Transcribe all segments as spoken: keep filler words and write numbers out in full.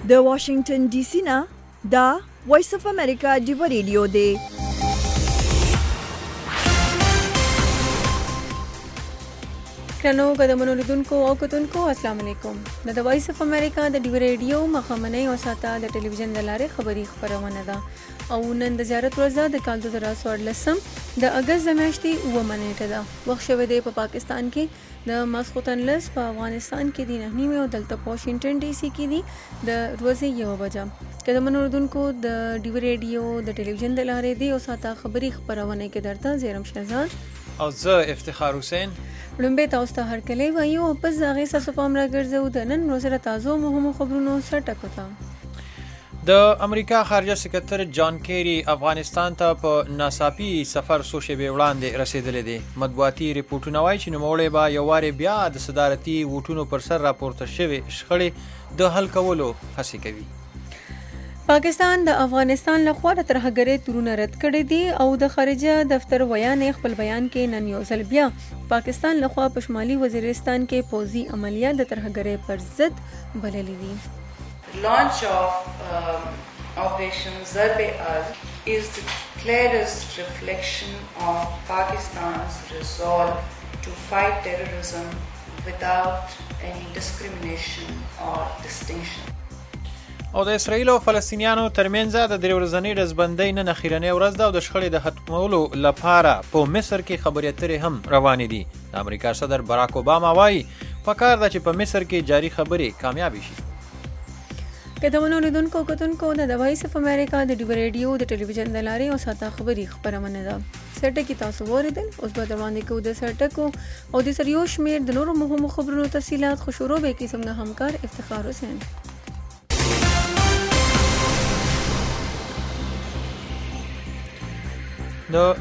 د واشنگټن ډي سي نه دا وایس اف امریکا ډیو ریډیو دی. کرنو قدمونو لیدونکو او کتونکو السلام علیکم. د وایس اف امریکا د ډیو ریډیو مخامنۍ او ساته د ټلویزیون د لارې خبري خبرونه ده او نن د زیارت ورځ د کال دوه زره څوارلسم د اگست د میاشتې اوومه نیټه ده. وخت شوی دی په پاکستان کې د ماسخوتن لس، په افغانستان کې دی نهه نیمې او دلته په واشنگټن ډي سي کې دی د ورځې یوه بجه. قدمونو لیدونکو د ډیو ریډیو د ټلویزیون د لارې دی او ساته خبري خبرونه کې درته زیرم شهزاد او زه افتخار حسین لومبه تاسو ته هرکلی وایو او پس هغه ساسو پام راګرځو د نن ورځې تازه مهمو خبرونو سره ټکوتا. د امریکا خارجه سکرتر جان کیری افغانستان ته په ناڅاپي سفر څو شېبې وړاندې رسېدلی دی. مطبوعاتي ریپورټونه وایي چې نوموړی به یو وارې بیا د صدارتي ووټونو پر سر راپورته شوې شخړې د حل کولو هڅې کوي. پاکستان د افغانستان لخوا د ترهګرۍ تورونه رد کړي دي او د خارجه دفتر ویان خپل بیان کې نن یو ځل بیا پاکستان لخوا په شمالي وزیرستان کې پوځي عملیات د ترهګرۍ پر ضد بللي دي. Launch of um, Operation Zarb-e-Az is the clearest reflection of Pakistan's resolve to fight terrorism without any discrimination or distinction. او د اسرایل او فلسطینیانو ترمنځ د درې ورځنۍ ډزبندۍ نن اخیرنۍ ورځ ده او د شخړې د ختمولو لپاره په مصر کې خبرې اترې هم روانې دي. د امریکا صدر براک اوباما وایي پکار ده چې په مصر کې جاري خبرې کامیابې شي. قدمونو لیدونکو کتونکو د وایس اف امریکا د ډیو ریډیو د ټلویزیون د لارې او ساته خبري خبرونه ده. سرټکی تاسو وریدل اوس به روانې کو د سرټکو او د سریو شمیر د نورو مهمو خبرونو تفصيلات خو شروع به کی څنګه همکار افتخار حسین. د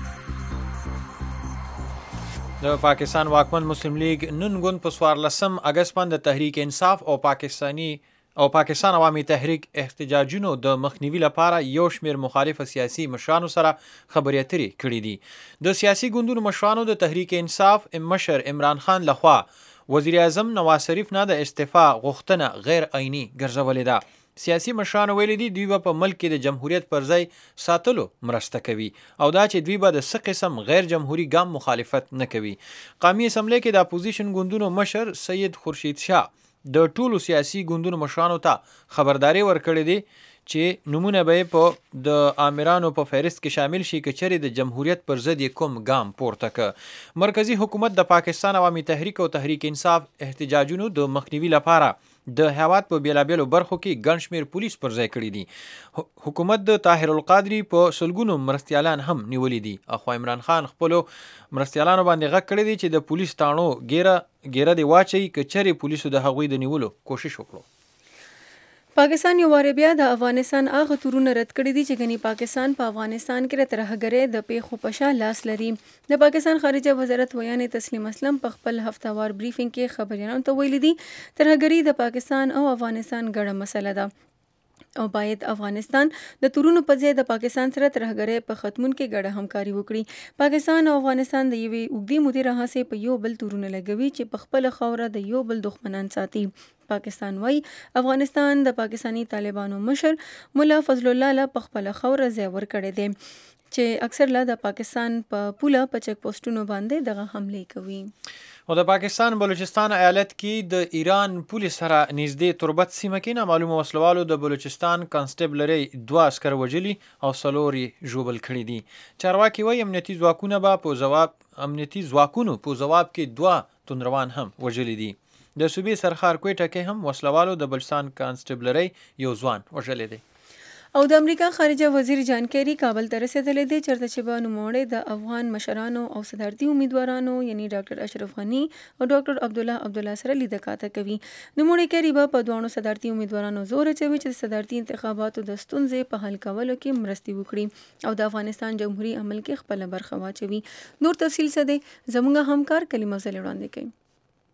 د پاکستان واکمن مسلم لیگ نن ګوند په څوارلسم اگست باندې تحریک انصاف او پاکستاني او پاکستان عوامي تحریک احتجاجونو د مخنیوي لپاره یو شمیر مخالف سیاسي مشرانو سره خبرې اترې کړې دي. د سیاسي ګوندونو مشرانو د تحریک انصاف مشر عمران خان لخوا وزیر اعظم نواز شریف نه د استعفا غوښتنه غیر عیني ګرځولې ده. سیاسي مشرانو ویلي دي دوی به په ملک کې د جمهوریت پر ځای ساتلو مرسته کوي او دا چې دوی به د څه قسم غیر جمهوري ګام مخالفت نه کوي. قومي اسمبلی کې د اپوزیشن ګوندونو مشر سید خورشید شاه د ټولو سیاسي ګوندونو مشرانو ته خبرداري ورکړې دي چې نمونه به په د آمرانو په فهرست کې شامل شي که چېرې د جمهوریت پر ضد کوم ګام پورته کړ. مرکزی حکومت د پاکستان عوامي تحریک او تحریک انصاف احتجاجونو د مخنیوي لپاره د هیواد په بیلابیلو برخو کې ګڼ شمېر پولیس پر ځای کړي دي. حکومت د طاهر القادري په سلګونو مرستیالان هم نیولي دي. اخوا عمران خان خپلو مرستیالانو باندې غږ کړی دی چې د پولیس تاڼو ګیره ګیره دی واچي که چېرې پولیسو د هغوی د نیولو کوشش وکړو. پاکستان یو واره بیا د افغانستان هغه تورونه رد کړي دي چې ګنې پاکستان په افغانستان کې د ترهګرۍ د پیښو په شا لاس لري. د پاکستان خارجه وزارت ویان تسلیم اسلم په خپل هفتهوار بریفینګ کې خبريالانو ته ویلي دي ترهګرۍ د پاکستان او افغانستان ګډه مسله ده او باید افغانستان د تورونو په ځای د پاکستان سره ترهګرۍ په ختمون کې ګډه همکاري وکړي. پاکستان او افغانستان د یوې اوږدې مودې راهیسې په یو بل تورونه لګوي چې په خپله خاوره د یو بل دښمنان ساتي. پاکستان وای افغانستان د پاکستانی طالبانو مشر مولا فضل الله له په خپله خاوره ځای ورکړی دی چې اکثر لا د پاکستان په پوله په چک پوسټونو باندې دغه حملې کوي. او د پاکستان بلوچستان ایالت کې د ایران پولیس سره نږدې تربت سیمه کې نامعلومه وسلوالو د بلوچستان کانسټیبلرۍ دوه عسکر وژلي او څلور یې ژوبل کړي دي. چارواکي وایي امنیتي ځواکونه به په ځواب امنیتي ځواکونو په ځواب کې دوه توندروان هم وژلي دي. د صوبې سرخار کوټه کې هم وسلوالو د بلوچستان کانسټیبلرۍ یو ځوان وژلی دی. او د امریکا خارجه وزیر جان کیری کابل ته رسېدلی دی چېرته چې به نوموړی د افغان مشرانو او صدارتي امیدوارانو یعنی ډاکټر اشرف غني او ډاکټر عبدالله عبدالله سره لیده کاته کوي. نوموړی کیری به په دواړو صدارتي امیدوارانو زور اچوي چې د صدارتي انتخاباتو د ستونزې په حل کولو کې مرستې وکړي او د افغانستان جمهوریت عمل کې خپله برخه واچوي. نور تفصیل څه دی زموږ همکار کلیم افضل وړاندې کوي.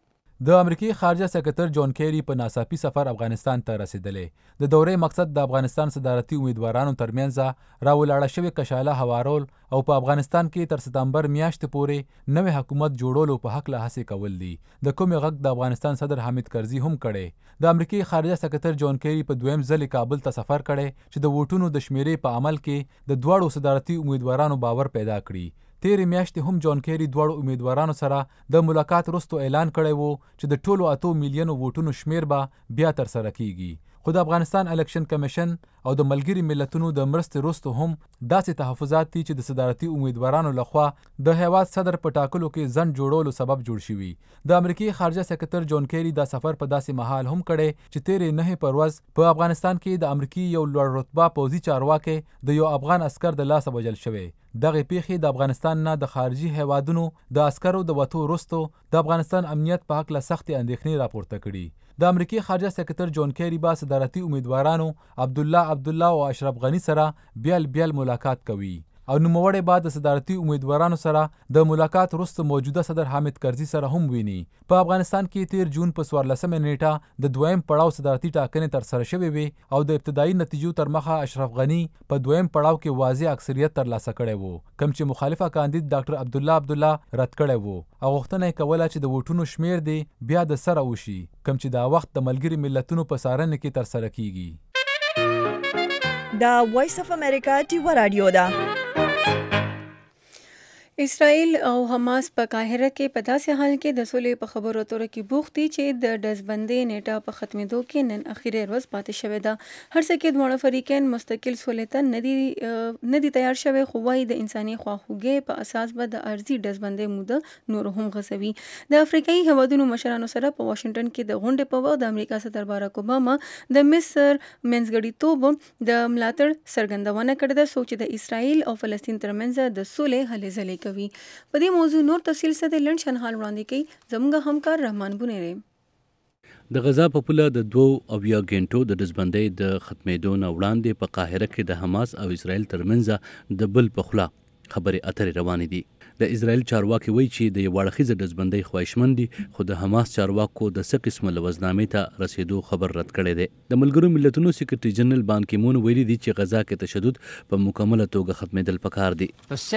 د امریکای خارجه سکرټر جون کیری په ناڅاپي سفر افغانستان ته رسیدلی. د دورې مقصد د افغانستان صدارتي امیدوارانو ترمنځ راولاړه شوې کشاله هوارول او په افغانستان کې تر ستمبر میاشتې پورې نوې حکومت جوړولو په هکله هڅې کول دي. د کومې غږ د افغانستان صدر حامد کرزي هم کړی. د امریکای خارجه سکرټر جون کیری په دویم ځل کابل ته سفر کړی چې د ووټونو د شمیرې په عمل کې د دواړو صدارتي امیدوارانو باور پیدا کړي. تیرې میاشتې هم جون کیری دواړو امیدوارانو سره د ملاقات وروسته اعلان کړی و چې د ټولو اتو میلیونو ووټونو شمیر به بیا ترسره کیږي. خو د افغانستان الیکشن کمیشن او د ملګري ملتونو د مرستې وروسته هم داسې تحفظات دي چې د صدارتي امیدوارانو لخوا د هیواد صدر په ټاکلو کې ځنډ جوړولو سبب جوړ شوي. د امریکای خارجه سکرټر جون کیری دا سفر په داسې مهال هم کړی چې تیرې نهې پر ورځ په افغانستان کې د امریکای یو لوړ رتبه پوځي چارواکي د یو افغان عسکر د لاسه وژل شوی. دغه پیښې د افغانستان نه د خارجي هیوادونو د عسکرو د وتو وروسته د افغانستان امنیت په هکله سختې اندېښنې راپورته کړي. د امریکای خارجه سکرټر جون کیری با صدارتي امیدوارانو عبدالله عبدالله او اشرف غنی سره بیل بیل ملاقات کوي او نوموړی بعد د صدارتي امیدوارانو سره د ملاقات وروسته موجوده صدر حامد کرزي سره هم ویني. په افغانستان کې تیر جون په څوارلسمه نیټه د دویم پړاو صدارتي ټاکنې ترسره شوې وې او د ابتدایي نتیجو تر مخه اشرف غنی په دویم پړاو کې واضح اکثریت ترلاسه کړی و، کوم چې مخالفه کاندید ډاکټر عبدالله عبدالله رد کړی و او غوښتنه یې کوله چې د ووټونو شمیر دی بیا د سره وشي، کوم چې دا وخت د ملګري ملتونو په څارنه کې ترسره کیږي. دا وایس اف امریکا ټیوه رادیو ده. اسرائیل او حماس په قاهره کې په داسې حال کې د سولې په خبرو اترو کې بوخت دي چې د ډزبندۍ نیټه په ختمېدو کې نن اخیری ورځ پاتې شوې ده. هر څه کې دواړه فریقین مستقل سولې ته نه دي نه دي تیار شوی، خو وایي د انساني خواخوږۍ په اساس به د ارضي ډزبندۍ موده نور هم غځوي. د افریقایي هیوادونو مشرانو سره په واشنګټن کې د غونډې په وخت د امریکا صدر باراک اوباما د مصر منځګړیتوب د ملاتړ څرګندونه کړې ده، څوک چې د اسرائیل او فلسطین ترمنځ د سولې هلې ځلې کوي. په دې موضوع نور تفصیل سره لنډ شنحال وړاندې کوي زموږ همکار رحمان بونیری. د غزا په پوله د دوو اویا غنټو د ډزبندۍ د ختمېدو نه وړاندې په قاهره کې د حماس او اسرائیل ترمنځ د بل په خوله خبرې اترې روانې دي. د اسرائیل چارواکي وایي چې د یو اړخیزه ډزبندۍ خواهشمند دي، خو د حماس چارواکو د څه قسمه لوزنامې ته رسیدو خبر رد کړی دی. د ملګرو ملتونو سکرټري جنرال بان کی مون ویلي دي چې غزا کې تشدد په مکمله توګه ختمېدل پکار دي.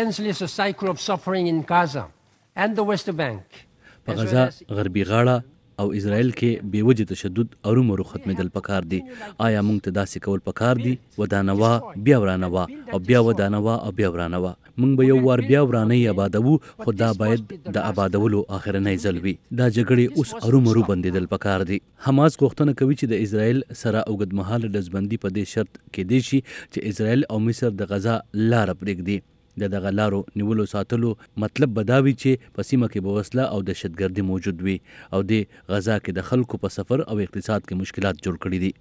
په غزا غربي غاړه او اسرائیل کې بیوجه تشدد ارومرو ختمېدل پکار دي. آیا موږ ته داسې کول پکار دي؟ ودانوا بیا ورانوا او بیا ودانوا او بیا ورانوا. موږ به یو وار بیا ورانه آبادوو، خو دا باید د آبادولو آخرنی ځل وي. دا جګړې اوس ارومرو بندېدل پکار دي. حماس غوښتنه کوي چې د اسرائیل سره اوږدمهاله ډزبندي په دې شرط کېدی شي چې اسرائیل او مصر د غزا لاره پرېږدي. د دغه لارو نیولو ساتلو مطلب به دا وي چې په سیمه کې به وسله او دهشتګردي موجود وي او د غزا کې د خلکو په سفر او اقتصاد کې مشکلات جوړ کړي دي.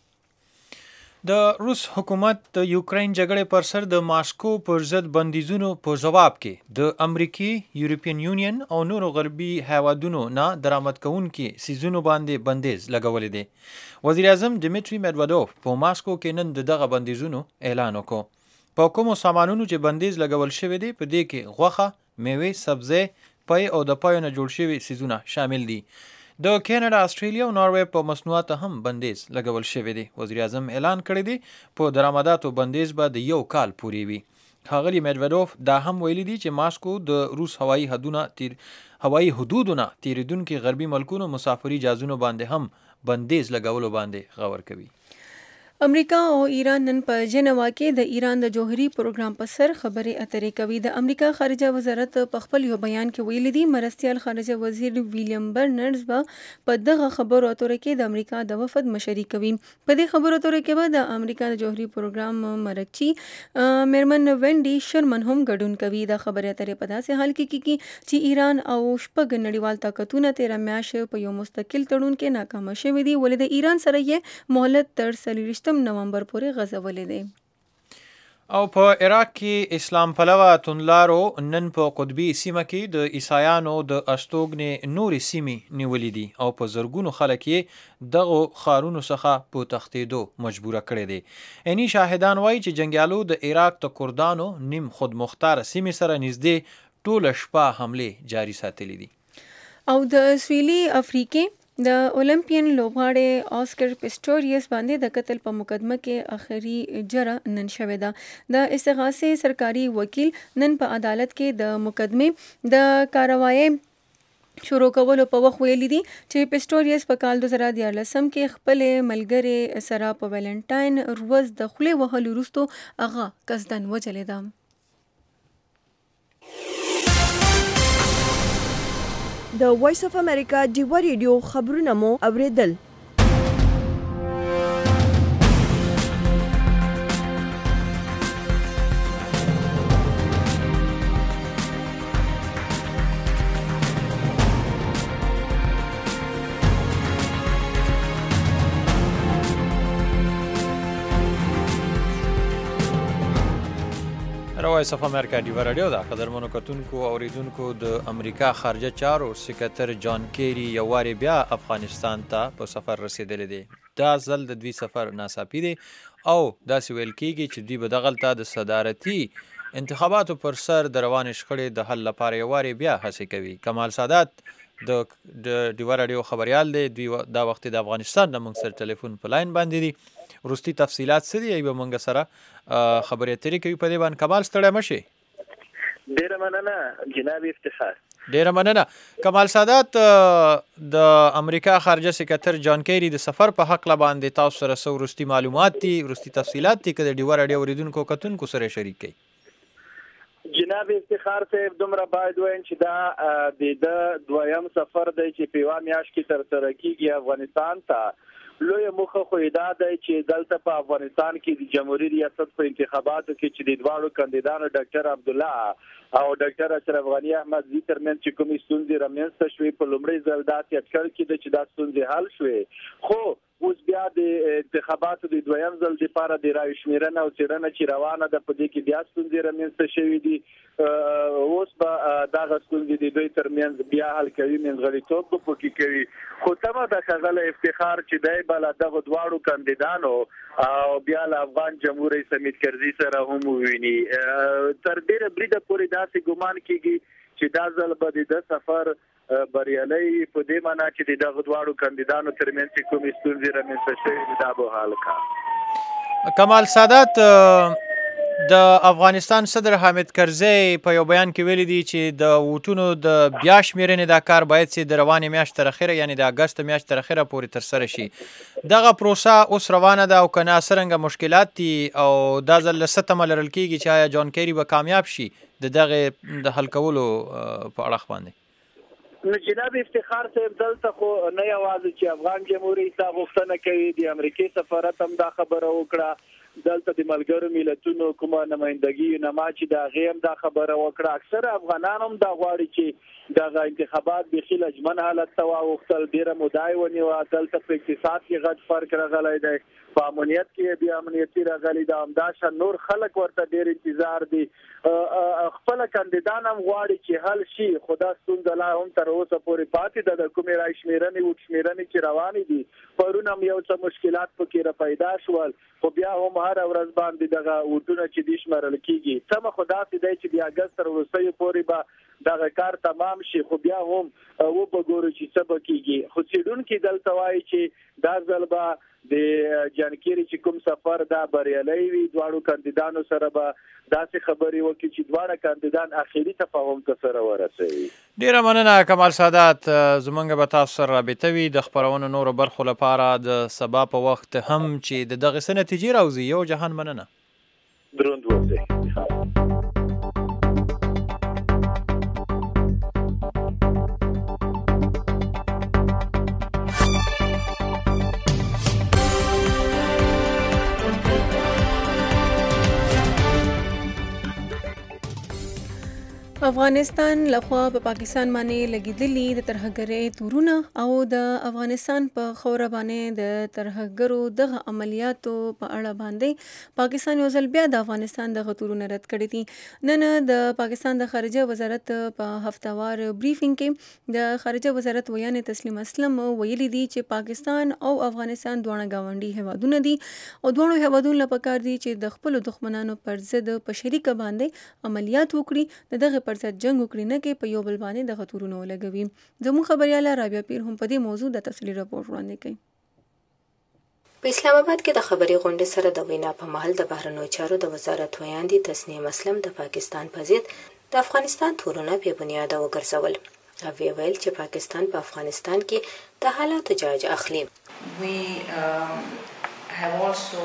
د روس حکومت د یوکرين جګړې پر سر د ماسکو پر ضد بندیزونو په جواب کې د امریکای، یورپین یونین او نورو غربي هیوادونو نه درآمد کوونکي سیزونو باندې بندیز لګولې دي. وزیر اعظم دمیټری میدودوف په ماسکو کې نن دغه بندیزونو اعلان وکړ. په کومو سامانونو چې بندیز لګول شوی دی په دې کې غوښه، میوې، سبزی، پای او د پایو نه جوړ شوي سیزونه شامل دي. د کینیډا، استرالیا او ناروې په مصنوعاتو هم بندیز لګول شوی دی. وزیر اعظم اعلان کړی دی په درآمداتو بندیز به د یو کال پورې وي. ښاغلي میدودوف دا هم ویلي دي چې ماسکو د روس هوایي حدودونه تیر هوایي حدودونه تیریدونکي غربي ملکونو مسافري جازونو باندې هم بندیز لګولو باندې غور کوي. امریکا او ایران نن په جنوا کې د ایران د جوهري پروګرام په سر خبرې اترې کوي. د امریکا خارجه وزارت په خپل یو بیان کې ویلي دي مرستیال خارجه وزیر ویلیام برنرز به په دغه خبرو اترو کې د امریکا د وفد مشري کوي. په دې خبرو اترو کې به د امریکا د جوهري پروګرام مرکچی میرمن وینډي شرمن هم ګډون کوي. د خبرې اترې په داسې حال کې کیږي چې ایران او شپږ نړیوال طاقتونه تیره میاشت په یو مستقل تړون کې ناکامه شوي دي، ولې د ایران سره یې مهلت تر څلوېښتم نومبر پورې غځولې دي. او په عراق کې اسلام پلوه توندلارو نن په قطبي سیمه کې د عیسایانو د استوګنې نورې سیمې نیولې دي او په زرګونو خلک یې دغو ښارونو څخه په تښتېدو مجبوره کړی دی. عیني شاهدان وایي چې جنګیالو د عراق د کردانو نیم خودمختاره سیمې سره نږدې ټوله شپه حملې جاري ساتلې دي. او د سویلي افریقې د اولمپین لوبغاړی آسکر پسټوریس باندې د قتل په مقدمه کې اخري جره نن شوې ده. د استغاثې سرکاري وکیل نن په عدالت کې د مقدمې د کاروایی شروع کولو په وخت ویلي دي چې پسټوریس په کال دوه زره دیارلسم کې خپلې ملګرې سره په ویلنټاین ورځ د خولې وهلو وروستو هغه قصدن وجلې ده. د وایس اف امریکا ډیوا ریډیو خبرونه مو اوریدل. وایس اف امریکا ډیوا رادیو دا قدرمنو کتونکو اوریدونکو د امریکا خارجه چارو سکرټر جان کیری یو واري بیا افغانستان ته په سفر رسیدلی دی. دا ځل د دوی سفر ناڅاپي دی او داسې ویل کیږي چې دوی به دغلته د صدارتي انتخاباتو پر سر د روانې شخړې د حل لپاره یو واري بیا هڅې کوي. کمال سادات د ډیوا رادیو خبریال دی. دوی دا وخت د افغانستان د موږ سره ټلیفون په لاین باندې دی. وروستي تفصیلات څه دي به موږ سره خبرې اترې کوي په دې باندې. کمال ستړی مه شي. ډېره مننه جناب افتخار. ډېره مننه. کمال سادات د امریکا خارجه سکرټر جان کیری د سفر په حق باندې تاسو سره څه وروستي معلومات دي وروستي تفصیلات دي که د ډیوا رادیو اوریدونکو کتونکو سره شریک کړئ؟ جناب افتخار صاحب دومره باید وایم چې دا د ده دویم سفر دی چې په یوه میاشت کې ترسره کیږي افغانستان ته. لویه موخه خو دا دی چې دلته په افغانستان کې د جمهوریت ریاست په انتخاباتو کې چې د دواړو کاندیدانو ډاکټر عبدالله او ډاکټر اشرف غني احمدزي ترمنځ چې کومې ستونزې رامنځته شوې په لومړي ځل داسې اټکل کېده چې دا ستونزې حل شوې، خو اوس بیا د انتخاباتو د دویم ځل لپاره د رایو شمیرنه او څېړنه چې روانه ده په دې کې بیا ستونزې رامنځته شوې دي. اوس به دغه ستونزې د دوی ترمنځ بیا حل کوي، منځغړیتوب به پکې کوي. خو تمه ده ښاغلی افتخار چې دی به له دغو دواړو کاندیدانو او بیا له افغان جمهور رئیس حمید کرزي سره هم وویني. تر ډېره بریده پورې داسې ګمان کېږي چې دا ځل به د ده سفر بریالی په دې معنا چې د دغو دواړو کاندیدانو ترمنځ چې کومې ستونزې رامنځته شوې دي دا به حل کړه. کمال سادات د افغانستان صدر حامد کرزي په یو بیان کې ویلي دي چې د ووټونو د بیا شمیرنې دا کار باید چې د روانې میاشت تر اخره یعنی د اګست میاشت تر اخره پورې ترسره شي. دغه پروسه اوس روانه ده او که نه څرنګه مشکلات دي او دا ځل له څه تمه لرل کېږي چې آیا جان کیری به کامیاب شي د دغې د حل کولو په اړخ باندې؟ نو جناب افتخار صاحب دلته خو نه یوازې چې افغان جمهوریت دا غوښتنه کوي، د امریکې سفارت هم دا خبره وکړه، دلته د ملګرو ملتونو کومه نمایندګي نما چې د هغې هم دا خبره وکړه. اکثره افغانان هم دا غواړي چې دغه انتخابات بیخي لجمن حالت ته واوښتل، ډېره موده یې ونیوه. دلته په اقتصاد کې غټ فرق راغلی دی، په امنیت کې بیا امنیتي راغلی ده، همداشان نور خلک ورته ډېر انتظار دي. خپله کاندیدان هم غواړي چې حل شي، خو دا ستونزه لا هم تر اوسه پورې پاتې ده. د کومې رای شمېرنې ووټ شمېرنې چې روانې دي پرون هم یو څه مشکلات پکې را پیدا شول، خو بیا هم هره ورځ باندې دغه ووټونه چې دي شمېرل کېږي. تمه خو داسې دی چې د اګست تر وروستیو پورې به دغه کار تمام شي، خو بیا هم وبګورو چې څه به کېږي. خو څېړونکي دلته وایي چې دا ځل به د جان کیری چې کوم سفر دا بریالی وي، دواړو کاندیدانو سره به داسې خبرې وکړي چې دواړه کاندیدان اخري تفاهم ته سره ورسوي. ډېره مننه کمال سادات. زموږ به تاسو سره رابطه وي د خپرونو نورو برخو لپاره د سبا په وخت هم چې د دغې څه نتیجې راوځي. یو جهان مننه. دروند اوسئ. افغانستان لخوا په پاکستان باندې لګیدلي د ترهګرۍ تورونه او د افغانستان په خوره باندې د ترهګرو دغه عملیاتو په اړه باندې پاکستان یو ځل بیا د افغانستان دغه تورونه رد کړي دي. نن د پاکستان د خارجه وزارت په هفتوار بریفینګ کې د خارجه وزارت ویان تسلیم اسلم ویلي دي چې پاکستان او افغانستان دواړه ګاونډي هیوادونه دي او دواړو هیوادونو لپاره کار دي چې د خپل دښمنانو پر ضد په شریکه باندې عملیات وکړي. د دغه پر زیات جنگ وکړي نه کې په یو بل باندې دغه تورونه ولګوي. زموږ خبرياله رابعه پیر هم په دې موضوع د تفصیلي راپور وړاندې کوي. په اسلام آباد کې د خبري غونډې سره د وینا په محل د بهرنیو چارو د وزارت ویاندې تسنیم اسلم د پاکستان په ضد د افغانستان تورونه بې بنیاده وګرځول او ویې ویل چې پاکستان په افغانستان کې د حالاتو جاج اخلي. We um, have also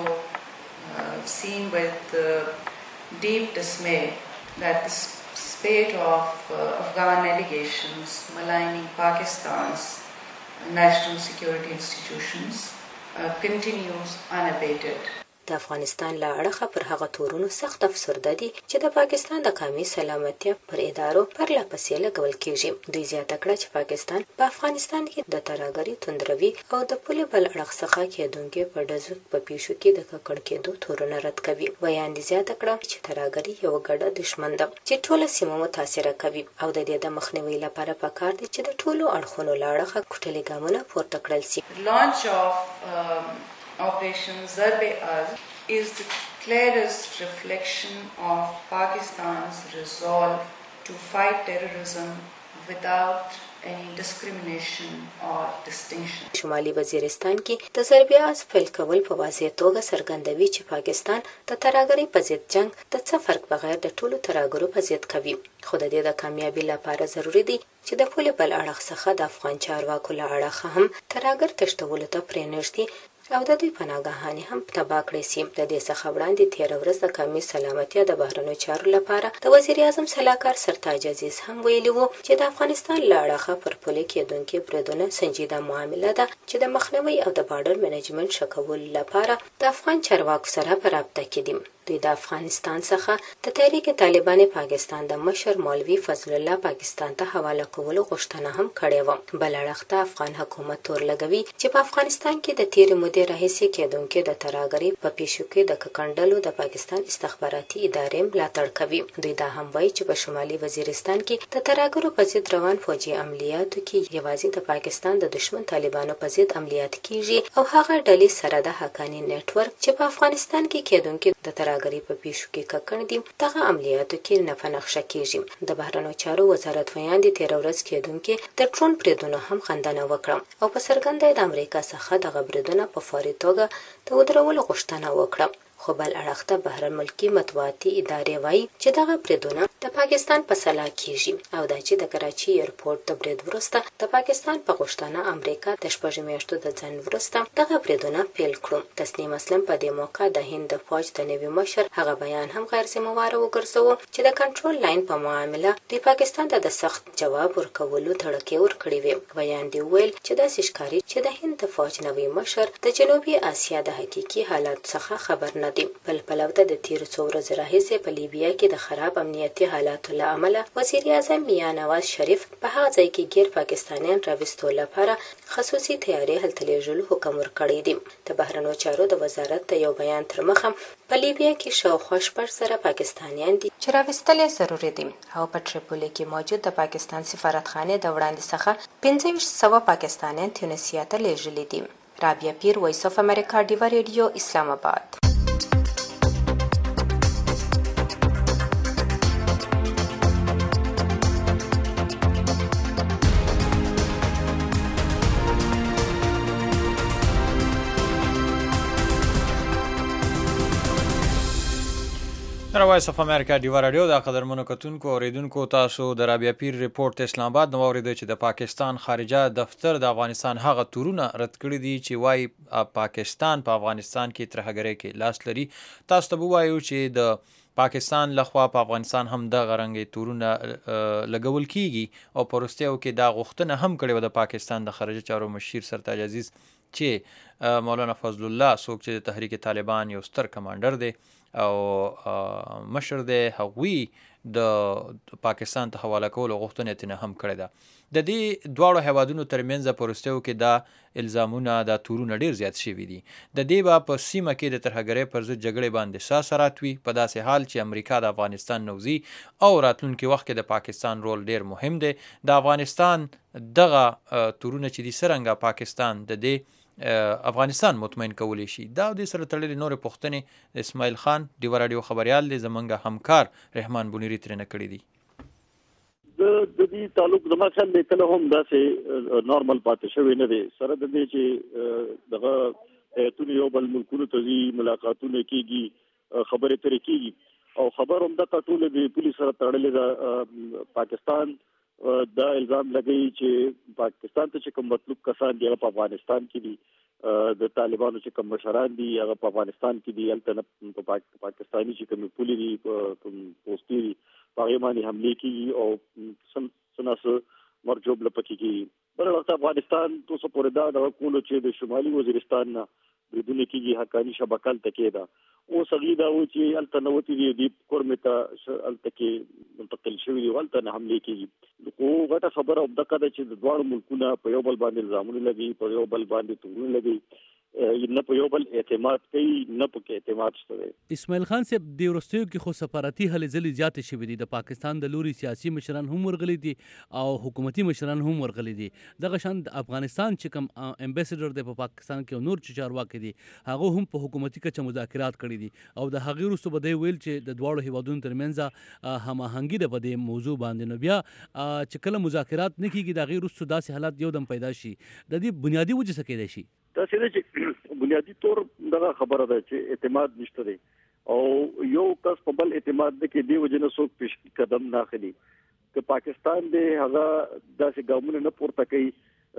uh, seen with uh, deep dismay that the spate of uh, Afghan allegations maligning Pakistan's national security institutions uh, continues unabated. د افغانستان له اړخه پر هغه تورونو سخت افسرده دي چې د پاکستان د قومي سلامتیا پر ادارو پرله پسې لګول کېږي. دوی زیاته کړه چې پاکستان په افغانستان کې د ترهګرۍ توندروي او د پولې بل اړخ څخه کېدونکې په ډزو په پیښو کې د ککړ کېدو تورونه رد کوي. ویاندې زیاته کړه چې ترهګري یو ګډه دښمن ده چې ټوله سیمه متاثره کوي او د دې د مخنیوي لپاره پکار دي چې د ټولو اړخونو له اړخه کوټلي ګامونه پورته کړل شي. Launch of um, Operation Zarb-e-Az is the clearest reflection of Pakistan's resolve to fight terrorism without any discrimination or distinction. شمالي وزیرستان کې د ضرب-e-az پیل کول په واضح توګه څرګندوي چې پاکستان د ترهګرۍ په ضد جنگ د څه فرق بغیر د ټولو ترهګرو په ضد کوي. خو د دې د کامیابی لپاره ضروری دی چې د پولې بل اړخ څخه د افغان چارواکو له اړخه هم ترهګر تشتولو ته پرېنږدي او د دوی پناهګاهانې هم تباه کړې سي. د دې څخه وړاندې تېره ورځ د قومي سلامتیا د بهرنیو چارو لپاره د وزیر اعظم سلاکار سرتاج عزیز هم ویلي وو چې د افغانستان له اړخه پر پولې کېدونکي بریدونه سنجیده معامله ده چې د مخنیوي او د بارډر منیجمنټ ښه کولو لپاره د افغان چارواکو سره په رابطه کې دي. دوی د افغانستان څخه د تحریک طالبان پاکستان د مشر مولوي فضل الله پاکستان ته حواله کولو غوښتنه هم کړې وه. بل اړخ ته افغان حکومت تور لګوي چې په افغانستان کې د تېرې مودې راهیسې کېدونکې د ترهګرۍ په پیښو کې د ککړندلو د پاکستان استخباراتي ادارې ملاتړ کوي. دوی دا هم وایي چې په شمالي وزیرستان کې د ترهګرو په ضد روان فوجي عملیاتو کې یوازې د پاکستان د دشمن طالبانو په ضد عملیات کېږي او هغه ډلې سره د حقاني نیټورک چې په افغانستان کې کېدونکې د ترهګرۍ په پیښو کې ککړ دي دغه عملیاتو کې نفع نقشه کېږي. د بهرنیو چارو وزارت ویاندې تېره ورځ کېدونکې د ډرون بریدونو هم خندنه وکړه او په څرګنده د امریکا څخه دغه بریدونه په فوري توګه د ودرولو غوښتنه وکړه. خو بل اړخ ته بهر ملکي مطبوعاتي ادارې وایي چې دغه بریدونه د پاکستان په سلا کېږي او دا چې د کراچي ایرپورټ د برید وروسته د پاکستان په غوښتنه امریکا د شپږو میاشتو د ځنډ وروسته دغه بریدونه پیل کړو. تسنیم اسلم په دې موقع د هند د فوج د نوي مشر هغه بیان هم غیر ذمه‌واره وګرځاوه چې د کنټرول لاین په معامله دوی پاکستان ته د سخت جواب ورکولو تړکې ورکړې وې. بیان دی ویل چې داسې ښکاري چې د هند د فوج نوي مشر د جنوبي اسیا د حقیقي حالات څخه خبر نه دی. بل پلو ته د تیرو څو ورځو راهیسې په لیبیا کې د خراب امنیتي حالاتو له امله وزیر اعظم میاں نواز شریف په هغه ځای کې غیر پاکستانیان راوستو لپاره خصوصي تیاری هلته لیږلو حکم ورکړی دی. د بهرنیو چارو د وزارت د یو بیان تر مخه په لیبیا کې شاوخوا شپږ زره پاکستانیان دي چې راوستل یې ضروري دي او په ټریپولي کې موجود د پاکستان سفارتخانې د وړاندې څخه پنځه ویشت سوه پاکستانیان تیونسیا ته لیږلي دي. رابعه پیر، وایس اف امریکا، ډیوا ریډیو، اسلام آباد. وایس اف امریکا ډیوا رادیو د قدرمنو کتونکو اوریدونکو تاسو د رابعه پیر ریپورت اسلام آباد نو اوریدل چې د پاکستان خارجه دفتر د افغانستان هغه تورونه رد کړی دي چې وايي پاکستان په افغانستان کې ترهګرۍ کې لاس لري. تاسو ته وایو چې د پاکستان لخوا په افغانستان هم د غرنګي تورونه لګول کیږي او پروستیو کې دا غوښتنه هم کړې و د پاکستان د خارجه چارو مشیر سرتاج عزیز چې مولانا فضل الله څوک چې د تحریک طالبان یو ستر کمانډر دی او مشر دی، هغوی د پاکستان ته حواله کولو غوښتنه یې هم کړې ده. د دې دواړو هیوادونو ترمنځ پروستیو کې دا الزامونه دا تورونه ډیر زیات شوي دي. د دې به په سیمه کې د ترهګرۍ پر ضد جګړې باندې ساسرات وي په داسې حال چې امریکا د افغانستان نوځي او راتلونکي وخت کې د پاکستان رول ډیر مهم دی. د افغانستان دغه تورونه چې دي څرنګه پاکستان د دې افغانستان مطمئن کولی شي، دا د سره تړلې نورې پوښتنې اسماعیل خان ډیوا راډیو خبریال دی زمونږ همکار رحمان بونیری ترې نه کړې دي. د دې تعلق زما خیال دی کله هم داسې نارمل پاتې شوی نه دی سره د دې چې دغه ایتونه یو بل ملکونو ته ځي ملاقاتونه کېږي خبرې ترې کېږي او خبر هم دغه ټول د پولیس سره تړلې ده پاکستان دا الزام لګوي چې پاکستان ته چې کوم مطلوب کسان دي په افغانستان کې دي د طالبانو چې کوم مشران دي هغه په افغانستان کې دي البته په پاکستاني چې کوم پولی دي پوسټي دي هغه باندې حمله کوي او سم سناسو مرجوب لپاره کوي بل وخت افغانستان تاسو پورې دا د کولو چې د شمالي وزیرستان نه بریدونه کېږي حقاني شبکل تکې ده او سغیدا و چې التنوتی دی د کورمتا التکې منتقل شوی دی ولته نه حمله کېږي خو غټه خبره او دغه چې د دوه ملکونو په یو بل باندې الزامونه لګي په یو بل باندې تورونه لګي نه په یو بل اعتماد کوي نه په اعتماد شته. اسماعیل خان صاحب د ورستیو کې خو سفارتي هلې ځلې زیاتې شوې دي د پاکستان د لوري سیاسي مشران هم ورغلي دي او حکومتي مشران هم ورغلي دي دغه شان د افغانستان چې کوم امبیسډر دی په پاکستان کې نور چې چارواکي دي هغه هم په حکومتي کچه مذاکرات کړي دي او د هغې وروسته به دی ویل چې د دواړو هیوادونو ترمنځ هماهنګي ده په دې موضوع باندې نو بیا چې کله مذاکرات نه کېږي د هغې وروسته داسې حالات یو دم پیدا شي د دې بنیادي وجه څه کېدای شي؟ تاسو نه چې بنیادی طور دغه خبره ده چې اعتماد نشته دی او یو کس په بل اعتماد د کې دی وجنه څوک پیش قدم نه اخلي چې پاکستان دی هغه داسې ګامونه نه پورته کوي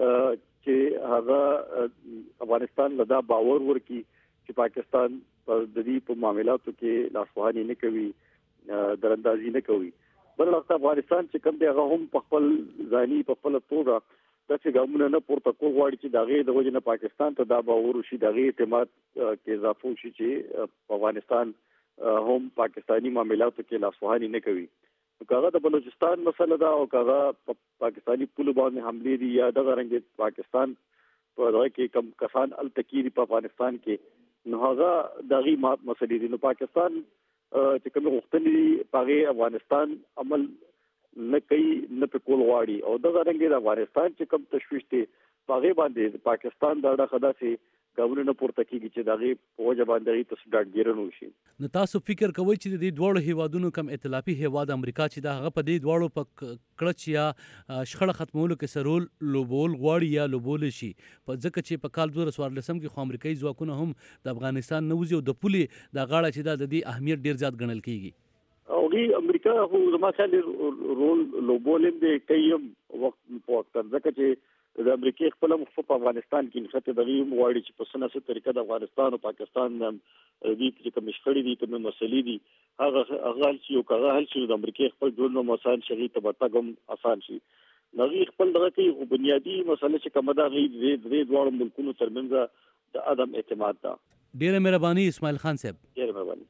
چې هغه افغانستان لدا باور ورکي چې پاکستان په د دې په معاملاتو کې لاسوهاني نه کوي دراندازي نه کوي بل وخت افغانستان چې کوم دی هغه هم په خپل ځاني په خپل توګه داسې ګامونه نه پورته کول غواړي چې د هغې د وجې نه پاکستان ته دا باور وشي د هغې اعتماد کې اضافه وشي چې په افغانستان هم پاکستاني معاملاتو کې لاسوهاني نه کوي نو که هغه د بلوچستان مسله ده او که هغه په پاکستاني پولو باندې حملې دي یا دغه رنګې پاکستان په دغه کې کم کسان هلته کېږي په افغانستان کې نو هغه د هغې مسلې دي نو پاکستان چې کومې غوښتنې دي په هغې افغانستان عمل نه کوي نه په کول غواړي او دغه رنګ د افغانستان چې کوم تشویش دی په هغې باندې پاکستان دا ډخه داسې ګامونه نه پورته کېږي چې د هغې په وجه باندې هغې ته ډاډګیرنه وشي. نو تاسو فکر کوئ چې د دې دواړو هیوادونو کم ائتلافي هیواد امریکا چې دا هغه په دې دواړو په کړچ یا شخړه ختمولو کې څه رول لوبول غواړي یا لوبولی شي په ځکه چې په کال دوه زره څوارلسم کې خو امریکایي ځواکونه هم د افغانستان نه وځي او د پولې دا غاړه چې دا د دې اهمیت ډېر زیات ګڼل کېږي او هغې امریکا خو زما خیال رول لوبول هم دی کوي هم وخت په وخت ځکه چې د امریکې خپل هم په افغانستان کې نښتې د هغې هم غواړي چې په څه نه څه طریقه د افغانستان او پاکستان دې چې کومې شخړې دي کومې مسلې دي هغه هغه حل شي او که هغه حل شي د امریکې خپل ژوند هم اسان شي هغې ته به تګ هم اسان شي نو هغې خپل دغه کوي خو بنیادي مسله چې کومه ده هغې د دې دواړو ملکونو ترمنځ د عدم اعتماد ده. ډېره مهرباني اسماعیل خان صاحب. ډېره مهرباني.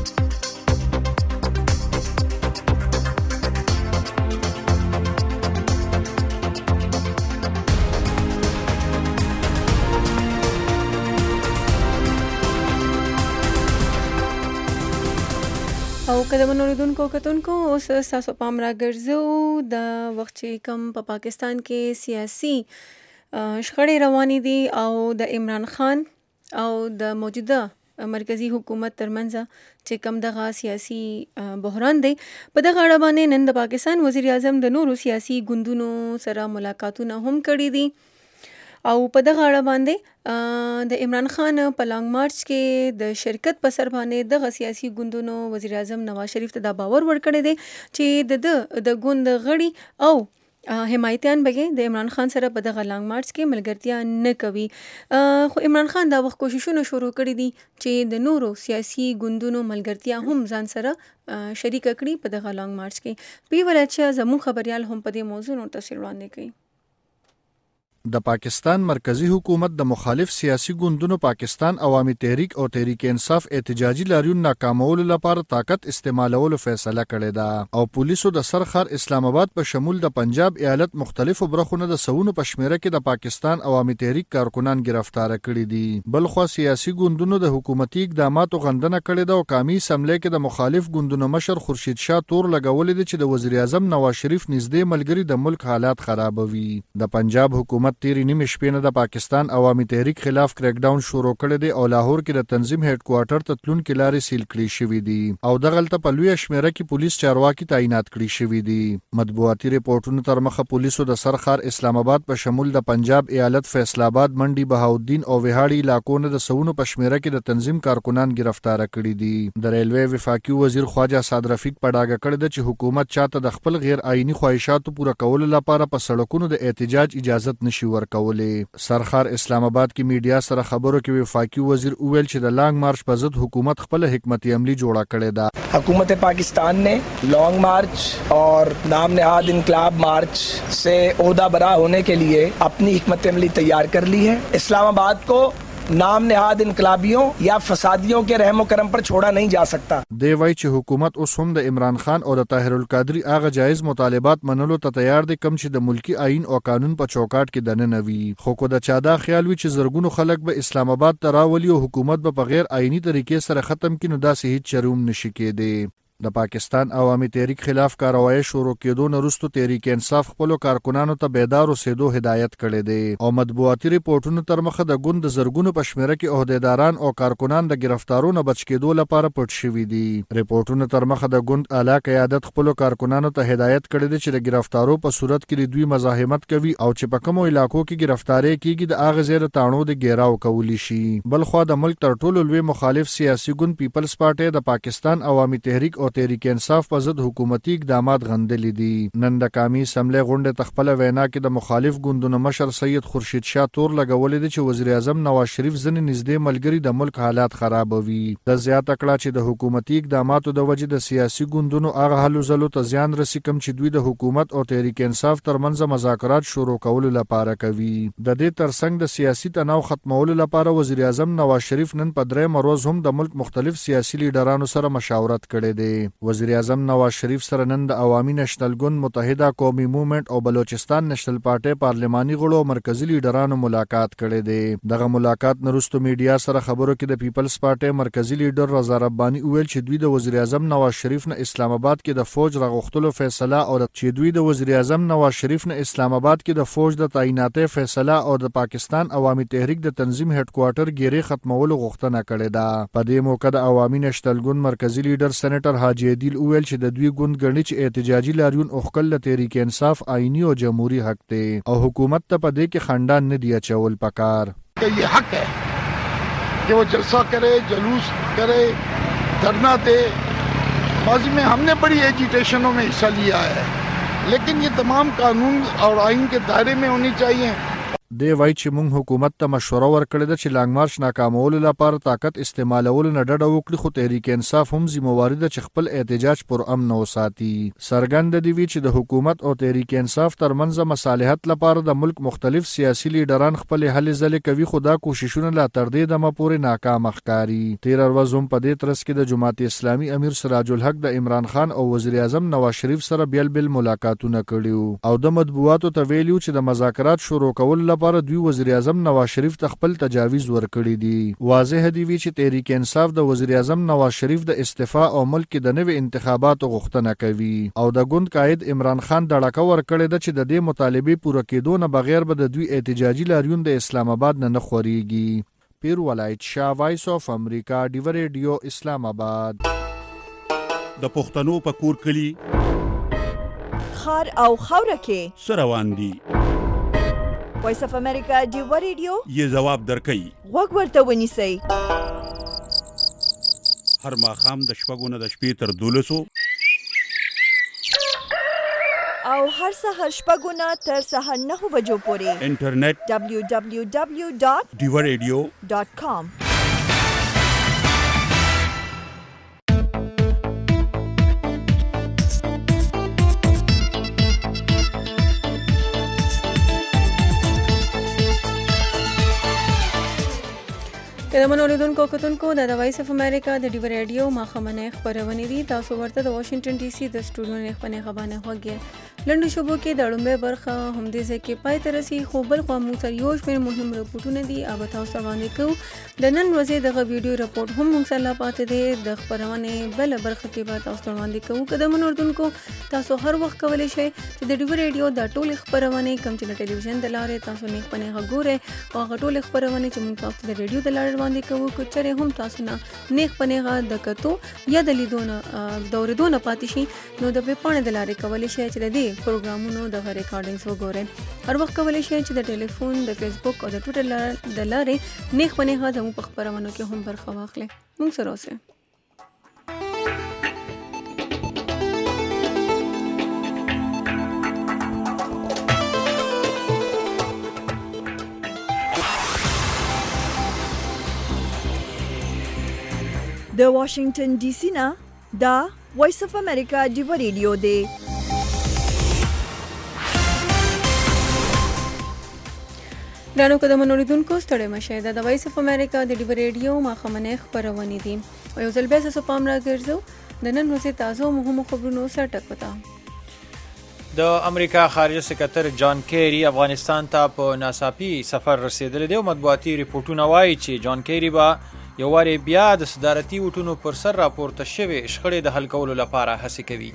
او کله منوریدونکو کتونکو اوس تاسو پام راګرځو د وخت چې کم په پا پاکستان کې سیاسي شخړې روانې دي او د عمران خان او د موجوده مرکزی حکومت ترمنځ چې کم دغه سیاسي بحران دی په دغه اړه باندې نن د پاکستان وزیر اعظم د نورو سیاسي ګوندونو سره ملاقاتونه هم کړي دي او په دغه اړه باندې د عمران خان په لانګ مارچ کې د شرکت په سر باندې دغه سیاسي ګوندونو وزیر اعظم نواز شریف ته دا باور ورکړی دی چې د د ګوند غړي او حمایتیان به د عمران خان سره په دغه لانګ مارچ کې ملګرتیا نه کوي خو عمران خان دا وخت کوششونه شروع کړي دي چې د نورو سیاسي ګوندونو ملګرتیا هم ځان سره شریک کړي په دغه لانګ مارچ کې پی ولچا زموږ خبريال هم په دې موضوع نور تفصیل وړاندې کوي. د پاکستان مرکزی حکومت د مخالف سیاسي ګوندونو پاکستان عوامي تحریک او تحریک انصاف احتجاجي لاریون ناکامولو لپاره طاقت استعمالولو فیصله کړې ده او پولیسو د سرخر اسلام آباد په شمول د پنجاب ایالت مختلفو برخونو د سونو په شمیره کې د پاکستان عوامي تحریک کارکونان گرفتار کړي دي بلخو سیاسي ګوندونو د حکومتي اقداماتو غندنه کړې ده او قومي اسمبلی کې د مخالف ګوندونو مشر خورشید شاه تور لګولې ده چې د وزیر اعظم نواز شریف نږدې ملګری د ملک حالات خرابوي. د پنجاب حکومت حکومت تیری نیمه شپې نه د پاکستان عوامي تحریک خلاف کریک ډاون شروع کړی دی او لاهور کې د تنظیم هډ کوارټر ته تلونکي لارې سیل کړي شوې دي او دغلته په لویه شمېره کې پولیس چارواکي تعینات کړي شوي دي. مطبوعاتي ریپورټونو تر مخه پولیسو د سرخار اسلام آباد په شمول د پنجاب ایالت فیصل آباد منډي بهاودین او وهاړي علاقو نه د سونو په شمېره کې د تنظیم کارکنان گرفتار کړي دي. د ریلوے وفاقي وزیر خواجه سعد رفیق په ډاګه کړی ده چې حکومت چاته د خپل غیر آئینی خواهشاتو پوره کولو لپاره په سړکونو د احتجاج اجازت نشي ورکولی. سرخار اسلام آباد کې میډیا سره خبرو کې وفاقي وزیر وویل چې د لانګ مارچ په ضد حکومت خپل حکمت عملی جوړه کړې ده. हुकूमत पाकिस्तान ने लॉन्ग मार्च और नाम नहाद इनकलाब मार्च से ओहदा बरा होने के लिए अपनी हिकमत अमली तैयार कर ली है. इस्लामाबाद को नाम नहाद इनकलाबियों या फसादियों के रहमो करम पर छोड़ा नहीं जा सकता. دی وایي چې حکومت اوس هم د عمران خان او د طاهر القادری هغه جایز مطالبات منلو ته تیار دی کم چې د ملکی آئین او قانون په چوکاټ کې دننه وي. خو کو د چا دا خیال وي چې زرګونو خلک به اسلام آباد ته راولي او حکومت به په غیر آئینی طریقې سره ختم کړي نو داسې هیڅ چروم نشي کېدی. د پاکستان عوامي تحریک خلاف کاروایی شروع کېدو نه وروسته تحریک انصاف خپلو کارکنانو ته بیدار اوسېدو هدایت کړی دی او مطبوعاتي ریپورټونو تر مخه د ګوند د زرګونو په شمېره کې عهدیداران او کارکنان د ګرفتارو نه بچ کېدو لپاره پټ شوي دي. ریپورټونو تر مخه د ګوند اعلی قیادت خپلو کارکنانو ته هدایت کړی دی چې د ګرفتارو په صورت کې دوی مزاحمت کوي او چې په کومو علاقو کې ګرفتاری کیږي د هغه ځای د تاڼو د ګیراو کولی شي. بلخوا د ملک تر ټولو لوی مخالف سیاسي ګوند پیپلز پارټي د پاکستان عوامي تحریک او تحریک انصاف په ضد حکومتي اقدامات غندلي دي. نن د قومي اسمبلی غونډې ته خپله وینا کې د مخالف ګوندونو مشر سید خورشید شاه تور لګولی دی چې وزیر اعظم نواز شریف ځینې نږدې ملګري د ملک حالات خرابوي. د زیاته کړه چې د حکومتي اقداماتو د وجې د سیاسي ګوندونو هغه هلو ځلو ته زیان رسي کوم چې دوی د حکومت او تحریک انصاف ترمنځ مذاکرات شروع کولو لپاره کوي. د دې ترڅنګ د سیاسي تناو ختمولو لپاره وزیر اعظم نواز شریف نن په درېیمه ورځ هم د ملک مختلف سیاسي لیډرانو سره مشاورت کړی دی. وزیر اعظم نواز شریف سره نن د عوامي نشنل ګوند متحده قومي موومنټ او بلوچستان نشنل پارټي پارلماني غړو او مرکزی لیډرانو ملاقات کړی دی. دغه ملاقات نرستو میډیا سره خبرو کې د پیپلز پارټي مرکزی لیډر رضا رباني وویل چې دوی د وزیر اعظم نواز شریف نه اسلام آباد کې د فوج راغښتلو فیصله او چې دوی د وزیر اعظم نواز شریف نه اسلام آباد کې د فوج د تعیناتي فیصله او د پاکستان عوامي تحریک د تنظیم هډ کوارټر ګیرې ختمولو غوښتنه کړې ده. په دې موقع د عوامي نشنل ګوند مرکزی لیډر سېنیټر حاجی عدیل وویل چې د دوی ګوند ګڼي چې احتجاجي لاریون اوښکل د تحریک انصاف آئینی او جمهوری حق دی او حکومت ته په دې کې خنډان نه دی اچول پکار. یہ حق ہے کہ وہ جلسہ کرے، جلوس کرے، دھرنا دے. ماضی میں ہم نے بڑی ایجیٹیشنوں میں حصہ لیا ہے لیکن یہ تمام قانون اور آئین کے دائرے میں ہونی چاہیے. دی وایي چې موږ حکومت ته مشوره ورکړې ده چې لانګ مارچ ناکامولو لپاره طاقت استعمالولو نه ډډه وکړي خو تحریک انصاف هم ذمہواري ده چې خپل احتجاج پر امن وساتي. څرګنده دی وی چې د حکومت او تحریک انصاف ترمنځ مصالحت لپاره د ملک مختلف سیاسي لیډران خپل هلې ځلې کوي خو دا کوششونه لا تر دې دمه پورې ناکام ښکاري. تیر ورځ هم په دې ترڅ کې د جماعت اسلامي امیر سراج الحق د عمران خان او وزیر اعظم نواز شریف سره بیل بیل ملاقاتونه کړي او د مطبوعاتو ته ویلي چې د مذاکرات شروع کول لپاره دوی وزیر اعظم نواز شریف ته خپل تجاویز ورکړي دي. واضح دی وی چې تحریک انصاف د وزیر اعظم نواز شریف د استعفا او ملک کې د نوې انتخاباتو غوښتنه کوي او د ګوند قائد عمران خان دړکه ورکړې ده چې د دې مطالبې پوره کېدو نه بغیر به د دوی احتجاجي لاریون د اسلام آباد نه نه خوريږي. پیر ولایت شاه، وایس اف امریکا، ډیو ریډیو اسلام آباد. د پښتنو په کور کلی خار او خوره کې سروان دي. وایس اف امریکا ډیو ریډیو یې جواب درکوي. غوږ ورته ونیسئ. هر ماښام د شپږو نه د شپې تر دولسو او هر سهار شپږو نه تر سهار نهو بجو پورې انټرنیټ دبلیو دبلیو دبلیو ډاټ ډیو ریډیو ډاټ کام. قدمن اوریدونکو کتونکو د وایس اف امریکا د ډیو ریډیو ماخمنه خبرونه دي. تاسو ورته د واشنگټن ډي سي د سټوډیو نه خبرونه غوږی لنډو شوبو کې د لومړۍ برخه همدې ځای کې پای ته رسي، خو بل خوا موږ سره یو شمېر مهم رپورټونه دي هغه تاسو ته وړاندې کوو. د نن ورځې دغه ویډیو رپورټ هم موږ سره لا پاتې دی. د خپرونې بله برخه کې به تاسو ته وړاندې کوو. که د منو اردونکو تاسو هر وخت کولی شئ چې د ډیو ریډیو د ټولې خپرونې کوم چې د ټلویزیون د لارې تاسو نیغ په نیغه ګورئ او هغه ټولې خپرونې چې موږ تاسو ته د ریډیو د لارې وړاندې کوو، که چېرې هم تاسو نه نیغ په نیغه د کتو یا د لیدو نه د اورېدو نه پاتې شي، نو د ویبپاڼې د لارې کولی شئ چې د دې پروګرامونو دغه ریکارډینګز وګورئ. هر وخت کولی شئ چې د ټلیفون، د فیسبوک او د ټویټر د لارې نیغ په نیغه زموږ په خپرونو کې هم برخه واخلئ. موږ سره اوسئ. د واشنگټن ډي سي نه دا وایس اف امریکا ډیو ریډیو دی. ګرانو که د منو اورېدونکو ستړي مه دا د وایس اف امریکا د ډیو ریډیو ماښامنۍ خپرونې دي او یو ځل بیا ستاسو پام راګرځو د نن ورځې تازه او مهمو خبرونو سر ټک پته. د امریکا خارجه سکرتر جان کیری افغانستان ته په ناڅاپي سفر رسیدلی دی او مطبوعاتي ریپورټونه وایي چې جان کیری به یو وارې بیا د صدارتي وټونو پر سر راپورته شوې شخړې د حل کولو لپاره هڅې کوي.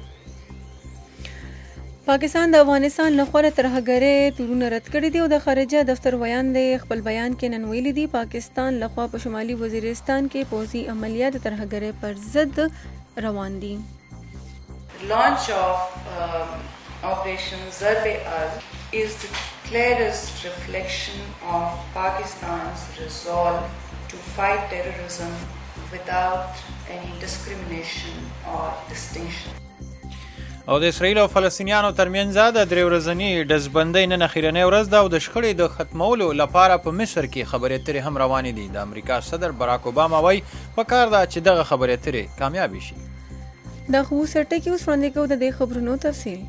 پاکستان د افغانستان لخوا د ترهګرۍ تورونه رد کړي دي او د خارجه دفتر ویان دی خپل بیان کې نن ویلي دي پاکستان لخوا په شمالي وزیرستان کې پوځي عملیات د ترهګرۍ پر ضد روان دي. Launch of um, Operation Zarb-e-Az is the clearest reflection of Pakistan's resolve to fight terrorism without any discrimination or distinction. او د اسرائیل او فلسطینیانو ترمنځ د درې ورځني ډزبندۍ نن اخرنۍ ورځ ده او د شخړې د ختمولو لپاره په مصر کې خبرې اترې هم روانې دي. د امریکا صدر براک اوباما وایي پکار ده چې دغه خبرې اترې کامیابې شي. دا خو سرټکي اوس وړاندې کوو د دې خبرونو تفصیل.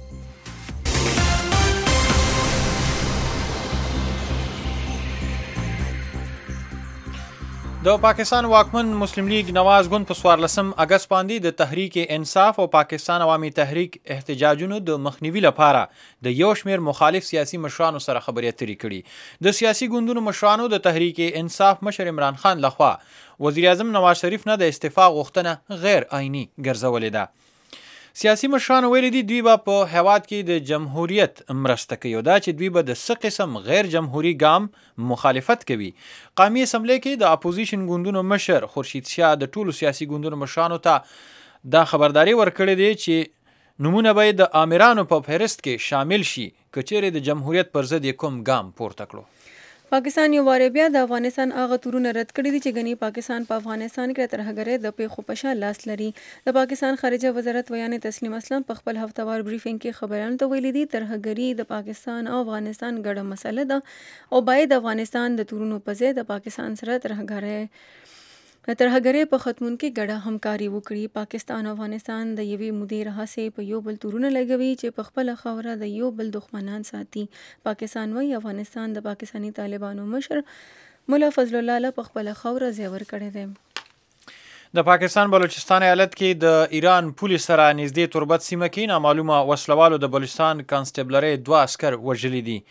د پاکستان واکمن مسلم لیگ نواز ګوند په څوارلسم اګست باندې د تحریک انصاف او پاکستان عوامي تحریک احتجاجونو د مخنیوي لپاره د یو شمېر مخالف سیاسي مشرانو سره خبرې اترې کړي. د سیاسي ګوندونو مشرانو د تحریک انصاف مشر عمران خان لخوا وزیر اعظم نواز شریف نه د استعفا غوښتنه غیر آئینی ګرځولې ده. سیاسي مشرانو ویلي دي دوی به په هیواد کې د جمهوریت مرسته کوي او دا چې دوی به د څه قسم غیر جمهوري ګام مخالفت کوي. قومي اسمبلی کې د اپوزیشن ګوندونو مشر خورشید شاه د ټولو سیاسي ګوندونو مشرانو ته دا خبرداري ورکړې دی چې نمونه به د آمرانو په فهرست کې شامل شي که چیرې د جمهوریت پر ضد کوم ګام پورته کړو. پاکستان یو وارې بیا د افغانستان هغه تورونه رد کړي دي چې ګنې پاکستان په افغانستان کې ترهګرۍ د پیښو په شا لاس لري. د پاکستان خارجه وزارت ویانې تسلیم اسلم په خپل هفتوار بریفینګ کې خبرانو ته ویلي دي ترهګري د پاکستان او افغانستان ګډه مسله ده او باید افغانستان د تورونو په ځای د پاکستان سره ترهګرۍ د ترهګرۍ په ختمون کې ګډه همکاري وکړي. پاکستان او افغانستان د یوې مودې راهیسې په یو بل تورونه لګوي چې په خپله خاوره د یو بل دښمنان ساتي. پاکستان وایي افغانستان د پاکستاني طالبانو مشر ملا فضل الله په خپله خاوره زیور کړی دی. د پاکستان بلوچستان ایالت کې د ایران پولیس سره نږدې تربت سیمه کې نامعلومه وسلوالو د بلوچستان کانسټیبلرۍ دوه عسکر وژلي دي.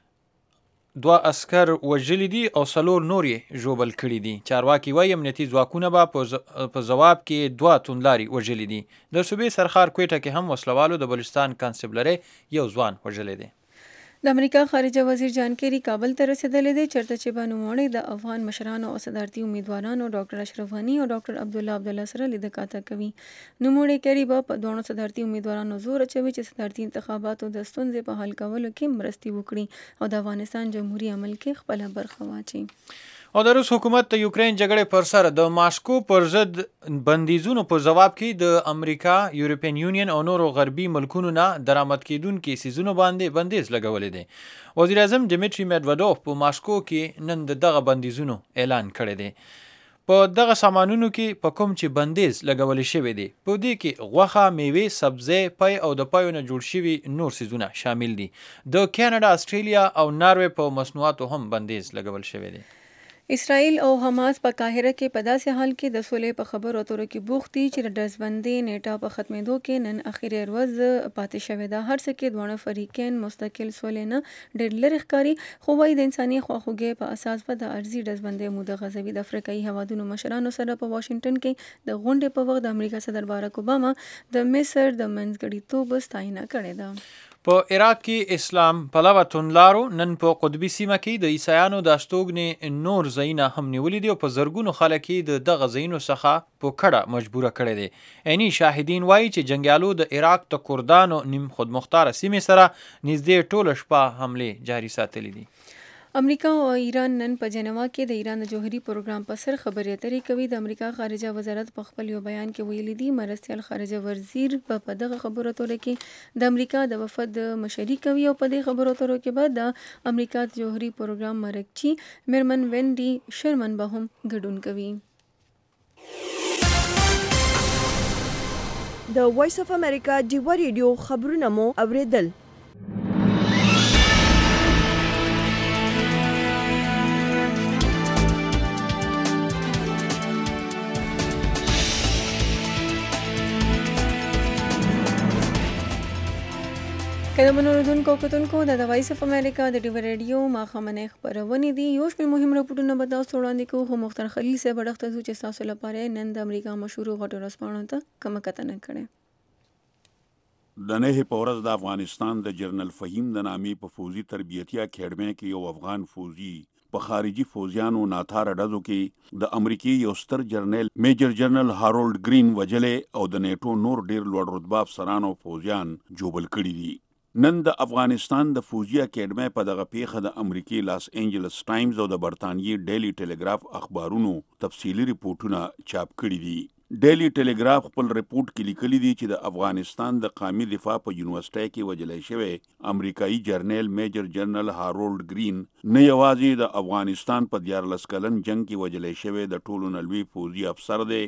دوه عسکر وژلي دي او څلور نور یې ژوبل کړي دي. چارواکي وایي امنیتي ځواکونه به په ځواب کې دوه توندلاري وژلي دي. د صوبې سرخار کویټه کې هم وسلوالو د بلوچستان کانسټیبلرۍ یو ځوان وژلی دی. د امریکا خارجه وزیر جان کیری کابل ته رسیدلی دی چېرته چې به نوموړی د افغان مشرانو او صدارتي امیدوارانو ډاکټر اشرف غني او ډاکټر عبدالله عبدالله سره لیده کاته کوي. نوموړی کیری به په دواړو صدارتي امیدوارانو زور اچوي چې صدارتي انتخاباتو د ستونزې په حل کولو کې مرستې وکړي او د افغانستان جمهوري عمل کې خپله برخه واچي. او د روس حکومت د یوکرین جګړې پر سر د ماسکو پر ضد بندیزونو په جواب کې د امریکا، یورپین یونین او نورو غربي ملکونو نه درآمد کیدونکي څیزونو باندې بندیز لګولی دی. وزیر اعظم ډیمیټري میډوډوف په ماسکو کې نن د دغه بندیزونو اعلان کړی دی. په دغه سامانونو کې په کوم چې بندیز لګولی شوی دی په دې کې غوښه، میوې، سبزۍ، پی او د پیو نه جوړ شوي نور څیزونه شامل دي. د کاناډا، استرالیا او ناروې په مصنوعاتو هم بندیز لګول شوی دی. اسرائیل او حماس په قاهره کې په داسې حال کې د سولې په خبرو اترو کې بوخت دي چې د ډزبندۍ نیټه په ختمېدو کې نن اخري ورځ پاتې شوې ده. هر څه کې دواړه فریقین مستقل سولې نه ډېر لرې ښکاري، خو وايي د انساني خواخوږۍ په اساس به د ارضي ډزبندۍ موده غځوي. د افریقایي هېوادونو مشرانو سره په واشنګټن کې د غونډې په وخت د امریکا صدر بارک اوباما د مصر د منځګړیتوب ستاینه کړې ده. په عراق کې اسلام پلوه توندلارو نن په قطبي سیمه کې د عیسایانو د استوګنې نور ځایونه هم نیولي دي او په زرګونو خلک یې د دغه ځایونو څخه په کډه مجبوره کړی دی. عیني شاهدین وایي چې جنګیالو د عراق د کردانو نیم خودمختاره سیمې سره نږدې ټوله شپه حملې جاري ساتلي دي. امریکا او ایران نن په جنوا کې د ایران د جوهري پروګرام په سر خبرې اترې کوي. د امریکا خارجه وزارت په خپل یو بیان کې ویلي دي مرستیال خارجه وزیر په په دغه خبرو اترو کې د امریکا د وفد مشري کوي او په دې خبرو اترو کې به د امریکا د جوهري پروګرام مرکچی میرمن وینډي شرمن به هم ګډون کوي. د وایس اف امریکا ډیوا ریډیو خبرونه مو اوریدل. که د منوردونکو کتونکو د وایس اف امریکا د ډیوا ریډیو ماښامنۍ خپرونې دي. یو شمېر مهم راپورټونه به تاسو وړاندې کوو، خو مختار خلیل صاحب اړخته ځو چې ستاسو لپاره نن د امریکا مشهورو غټو ورځپاڼو ته کومه کتنه کړې. د نهې په ورځ د افغانستان د جنرال فهیم د نامې په فوزي تربیتي اکیډمۍ کې یو افغان فوزي په خارجي فوزیانو ناتاره ډزو کې د امریکای یو ستر جرنیل میجر جنرال هارولډ گرین وجلې او د نیټو نور ډیر لوړ رتبه افسران او فوزیان جوبل کړي دي. نن د افغانستان د فوجي اکیډمۍ په دغه پیښه د امریکای لاس انجلس ټایمز او د برتانیې ډیلی ټیلیګراف اخبارونو تفصیلی ریپورتونه چاپ کړي دي. ډیلی ټیلیګراف خپل ریپورت کې لیکلي دي چې د افغانستان د قومي دفاع په یونیورسيټي کې وجلې شوی امریکایي جرنیل میجر جنرال هارولډ گرین نه یوازې د افغانستان په دیارلس کلن جنگ کې وجلې شوی د ټولو نلوي فوجي افسر دی،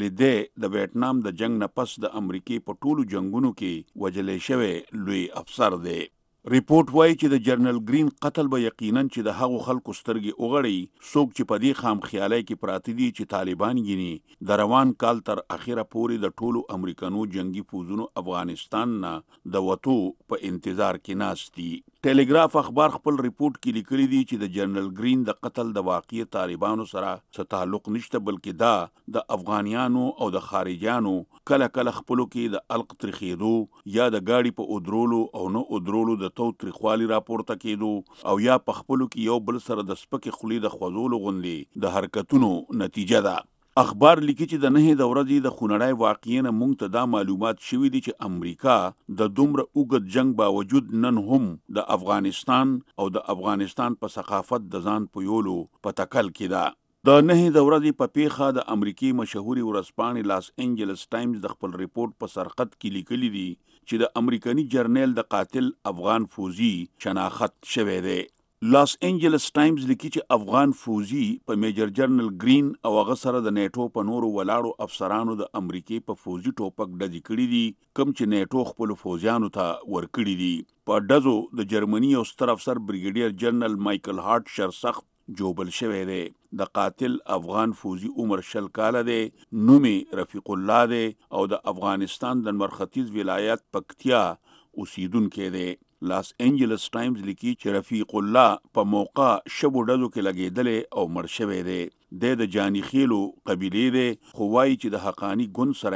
ولې د ویتنام د جنگ نه پس د امریکای په ټولو جنگونو کې وجلې شوی لوی افسر دی. ریپورت وایي چې د جنرال گرین قتل به یقینا چې د هغو خلکو سترګې وغړي څوک چې په دې خام خیالي کې پراته دي چې طالبان ګینی د روان کال تر اخره پورې د ټولو امریکانو جنگي فوجونو افغانستان نه د وټو په انتظار کې ناست دي. ټیلیګراف اخبار خپل ریپورت کې لیکلي دي چې د جنرال گرین د قتل د واقعي طالبانو سره څه تعلق نشته، بلکې دا د افغانیانو او د خارجيانو کله کله خپلو کې د الق ترخیدو یا د گاډي په ودرولو او نه ودرولو د تو تریخوالي راپورته کېدو او یا په خپلو کې یو بل سره د سپکې خولې د خوځولو غوندې د حرکتونو نتیجه ده. اخبار لیکي چې د نهې د ورځې د خونړۍ واقعې نه موږ ته دا معلومات شوي دي چې امریکا د دومره اوږد جنگ باوجود نن هم د افغانستان او د افغانستان په ثقافت د ځان پویولو په تکل کې ده. د نهې د ورځې په پیښه د امریکای مشهوري ورځپاڼې لاس انجلس ټایمز د خپل ریپورت په سرخط کې لیکلي دي چې د امریکایي جرنیل د قاتل افغان فوجي شناخت شوی دی. لاس انجلس ټایمز لیکي چې افغان فوجي په میجر جنرال گرین او هغه سره د نیټو په نورو ولاړو افسرانو د امریکای په فوجي ټوپک ډزې کړي دي، کوم چې نیټو خپل فوجیانو ته ورکړي دي. په ډزو د جرمني یو ستر افسر بریګیډیر جنرال مایکل هارت شرسخت جوبل شوی دی. د قاتل افغان فوجي عمر شل کاله دی، نومي رفیق الله دی او د افغانستان د مرختیز ولایت پکتیا اوسیدونکی دی. لاس انجلس ټایمز لیکي چې رفیق الله په موقع شبو ډزو کې لګېدلی او مړ شوی دی. د جانی خیلو قبیلې دی، خو وایي چې د حقانی ګوند سره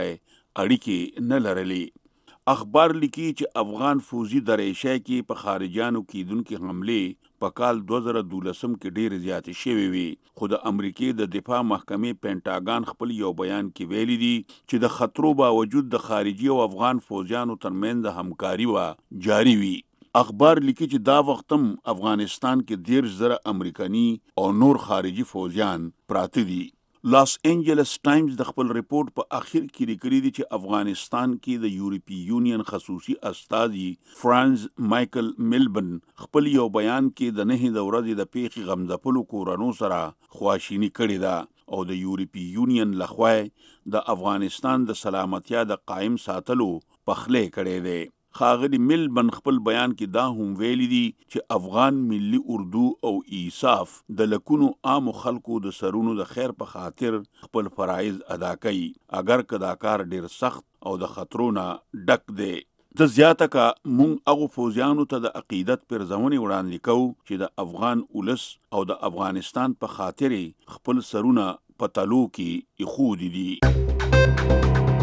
اړیکې نه لرلي. اخبار لیکي چې افغان فوجي د ریشای کې په خارجيانو کېدونکې حملې په کال دوه زره دولسم کې ډېرې زیاتې شوې وي، خو د امریکې د دفاع محکمې پینټاګان خپل یو بیان کې ویلي دي چې د خطرو باوجود د خارجي او افغان فوجیانو ترمنځ همکاري وا جاری وي. اخبار لیکي چې دا وخت هم افغانستان کې ډېر زره امریکایي او نور خارجي فوجیان پراته دي. لاس انجلس ټایمز د خپل ریپورت په اخر کې لیکلي دي چې افغانستان کې د یورپی یونین خصوصي استازي فرانز مایکل ملبن خپل یو بیان کې د نهې د ورځې د پیښې غمځپلو کورنو سره خواشیني کړې ده او د یورپی یونین لخوا د افغانستان د سلامتیا د قائم ساتلو پخلی کړی دی. ښاغلي ملبن خپل بیان کې دا هم ویلي دي چې افغان ملي اردو او ایصاف د لکونو عامو خلکو د سرونو د خیر په خاطر خپل فرایض ادا کوي، اگر که دا کار ډیر سخت او د خطرونه ډک دی. د زیاته کا مونږ هغو فوجیانو ته د عقیدت پرځونې وړاندې کوو چې د افغان اولس او د افغانستان په خاطر خپل سرونه په تلو کې ایښودي دي.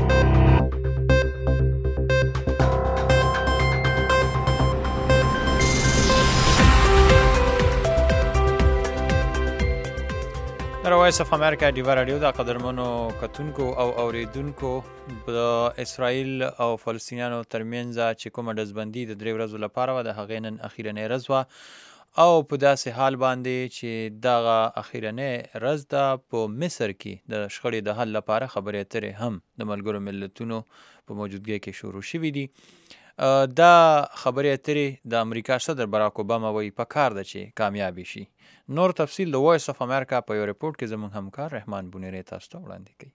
در وایس اف امریکا ډیوا رادیو د قدرمنو کتونکو او اوریدونکو د اسرائیل او فلسطینیانو ترمنځ چې کومه ډزبندي د درې ورځو لپاره وه د هغې نن اخیرنۍ ورځ وه او په داسې حال باندې چې دغه اخیرنۍ ورځ ده په مصر کې د شخړې د حل لپاره خبرې اترې هم د ملګرو ملتونو په موجودګۍ کې شروع شوي دي. دا خبرې اترې د امریکا صدر براک اوباما وایي پکار ده چې کامیابې شي. نور تفصیل د وایس اف امریکا په یو ریپورټ کې زموږ همکار رحمان بونیری تاسو ته وړاندې کوي.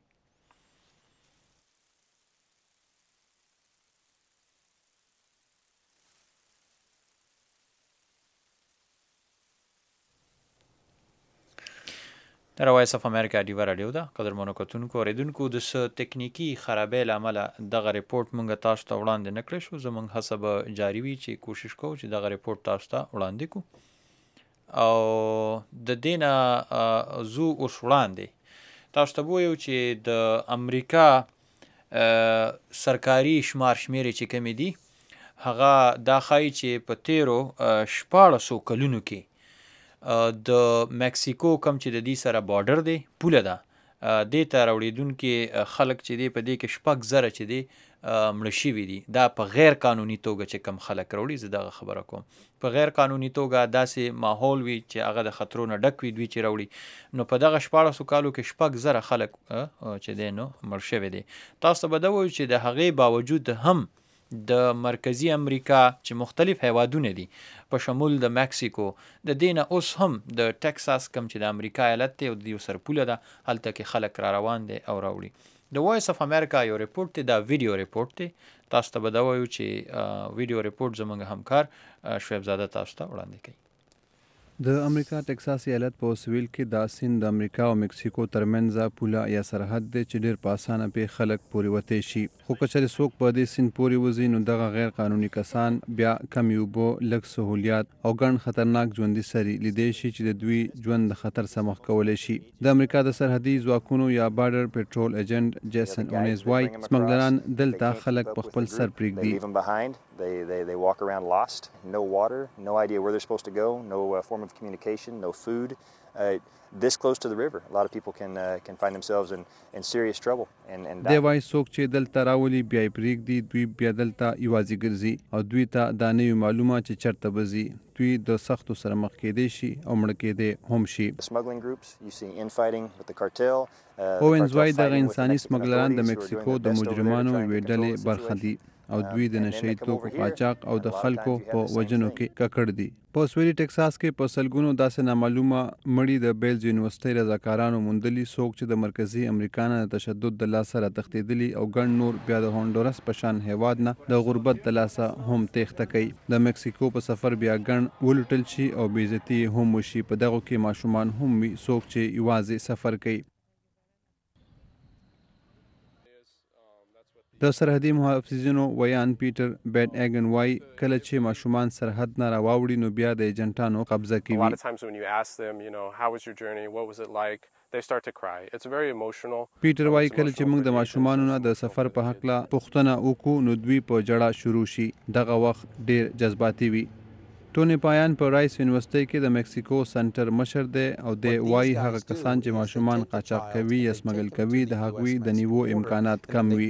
در وایس اف امریکا ډیوا رادیو ده قدرمنو کتونکو اوریدونکو د څه تکنیکي خرابۍ له امله دغه ریپورټ موږ تاسو ته وړاندې نه کړی شو. زموږ هڅه به جاري وي چې کوشش کوو چې دغه ریپورټ تاسو ته وړاندې کړو او د دې نه زو اوس وړاندې تاسو ته ووایو چې د امریکا سرکاري شمار شمیرې چې کومې دي هغه دا ښایي چې په تیرو شپاړسو کلونو کې د مکسیکو کم چې د دې سره بارډر دی پوله ده دې ته راوړېدونکي خلک چې دی په دې کې شپږ زره چې دی مړه شوي دي. دا په غیر قانوني توګه چې کم خلک راوړي زه دغه خبره کوم په غیر قانوني توګه داسې ماحول وي چې هغه د خطرو نه ډک وي دوی چې راوړي نو په دغه شپاړسو کالو کې شپږ زره خلک چې دی نو مړ شوي دي. تاسو ته به دا وایو چې د هغې باوجود هم د مرکزی امریکا چې مختلف هیوادونه دي په شمول د مکسیکو د دې نه اوس هم د ټکساس کم چې د امریکا ایالت دی او د یو سر پوله ده هلته کې خلک را روان دي او راوړي. د وایس اف امریکا یو ریپورټ دی دا ویډیو ریپورټ دی. تاسو ته به دا وایو چې ویډیو ریپورټ زموږ همکار شعیب زاده تاسو ته وړاندې کوي. د امریکا ټکساس ایالت په اوسویل کې دا سیند د امریکا او مکسیکو ترمنځ پوله یا سرحد دی چې ډیر په اسانه پې خلک پورې وتی شي. خو که چېرې څوک په دې سیند پورې وځي نو دغه غیر قانوني کسان بیا کمې اوبه لږ سهولیات او ګڼ خطرناک ژوندي سري لیدی شي چې د دوی ژوند د خطر سره مخ کولی شي. د امریکا د سرحدي ځواکونو یا بارډر پټرول ایجنټ جیسن اونیز وایي سمګلران دلته خلک په خپل سر پرېږدي. They, they, they walk around lost, no water, no idea where they're supposed to go, no uh, form of communication, no food. Uh, this close to the river, a lot of people can uh, can find themselves in, in serious trouble and, and die. دی وایي څوک چې دلته راولي بیا یې پرېږدي دوی بیا دلته یوازې ګرځي او دوی ته دا نه وي معلومه چې چېرته به ځي. دوی د سختو سره مخ کېدی شي او مړه کېدی هم شي. Smuggling groups, you see infighting with the cartel. اوینز وایي دغه انساني سمګلران د مکسیکو د مجرمانو یوې ډلې برخه دي او دوی د نشهیي توکو قاچاق او د خلکو په وژنو کې ککړ دي. په سویلي ټکساس کې په سلګونو داسې نامعلومه مړي د بیلز یونیورسټۍ رضاکارانو موندلي څوک چې د مرکزي امریکا نه د تشدد د لاسه راتښتېدلي او ګڼ نور بیا د هونډورس په شان هیواد نه د غربت د لاسه هم تېښته کوي. د مکسیکو په سفر بیا ګڼ ولوټل شي او بېعزتي هم وشي. په دغو کې ماشومان هم وي څوک چې یوازې سفر کوي. د سرحدي محافظینو ویان پیټر بیډ اګن وای کله چې ماشومان سرحد نه راوړي نو بیا د ایجنټانو قبضه کوي. پیټر وای کله چې موږ د ماشومانو نه د سفر په هکله پوښتنه وکړو نو دوی په جړه شروع شي. دغه وخت ډیر جذباتي وي. ټونی پایان په رایس یونیورسټۍ کې د مکسیکو سنټر مشر دی او دی وایي هغه کسان چې ماشومان قاچاق کوي یا سمګل کوي د هغوی د نیوو امکانات کم وي.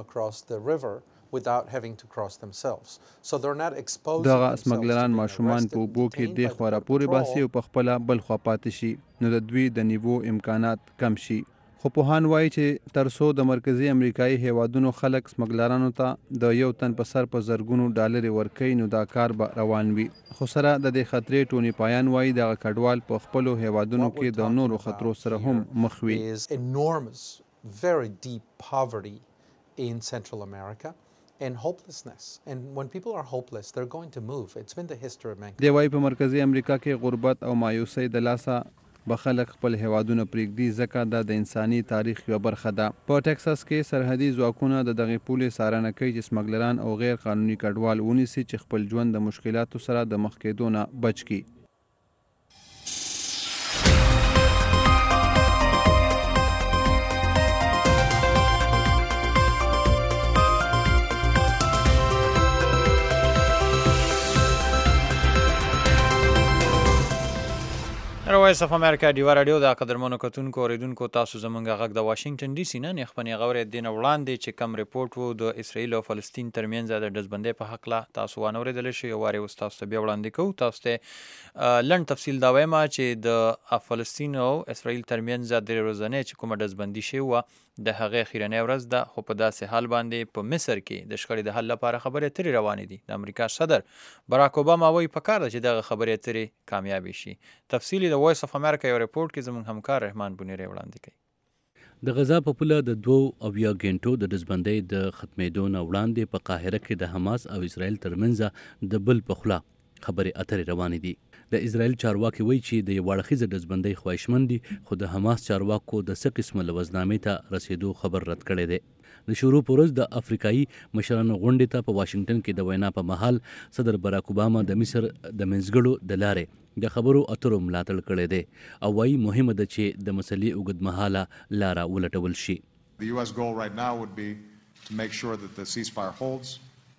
دغه سمګلران ماشومان په اوبو کې دې خوا راپورې باسي او په خپله بل خوا پاتې شي نو د دوی د نیوو امکانات کم شي. خو پوهان وایي چې تر څو د مرکزي امریکایي هیوادونو خلک سمګلرانو ته د یو تن په سر په زرګونو ډالرې ورکوي نو دا کار به روان وي. خو سره د دې خطرې ټونی پایان وایي دغه کډوال په خپلو هیوادونو کې د نورو خطرو سره هم مخ وي. Very deep poverty in Central America. in hopelessness. And when people are hopeless, they're going to move. It's been the history of mankind. دی وايي په مرکزی امریکا کې غربت او مایوسۍ د لاسه به خلک خپل هیوادونه پرېږدي ځکه دا د انساني تاریخ یوه برخه ده. په ټکساس کې سرحدي ځواکونه د دغې پولې څارنه کوي چې سمګلران او غیر قانوني کډوال ونیسي چې خپل ژوند د مشکلاتو سره د مخ کېدو نه بچ کړي. وایس اف امریکا ډیوا راډیو د قدرمنو کتونکو اوریدونکو تاسو زمونږ غږ د واشنگټن ډي سي نه خپنې غوړې دینه وړاندې چې کم ریپورت وو د اسرائیل او فلسطین ترمنځ د ډزبندۍ په حق لا تاسو وانه اوریدل شي یو واره تاسو ته بیا وړاندې کوو. تاسو ته لنډ تفصیل دا وایم چې د فلسطین او اسرائیل ترمنځ د ورځې چې کومه ډزبندي شي و د هغه خیرنۍ ورځ ده، خو په داسې حال باندې په مصر کې د شخړې د حل لپاره خبرې اترې روانې دي. د امریکا صدر براک اوباما وایي پکار ده چې دغه خبرې اترې کامیابې شي. تفصیل د وایس اف امریکا یو ریپورت کې زموږ همکار رحمان بنیری وړاندې کوي. د غزا په پوله د دوو اویا غنټو د ډزبندۍ د ختمېدو نه وړاندې په قاهره کې د حماس او اسرائیل ترمنځ د بل په خوله خبرې اترې روانې دي. د اسرائیل چارواکي وایي چې د یو اړخیزه ډزبندۍ خواهشمند دي، خو د حماس چارواکو د څه قسمه لوزنامې ته رسیدو خبر رد کړی دی. د شروع پر ورځ د افریقایي مشرانو غونډې ته په واشنگټن کې د وینا په مهال صدر براک اوباما د مصر د منځګړو د لارې د خبرو اترو ملاتړ کړی دی او وایي مهمه ده چې د مسلې اوږدمهاله لاره ولټول شي. The U S goal right now would be to make sure that the ceasefire holds.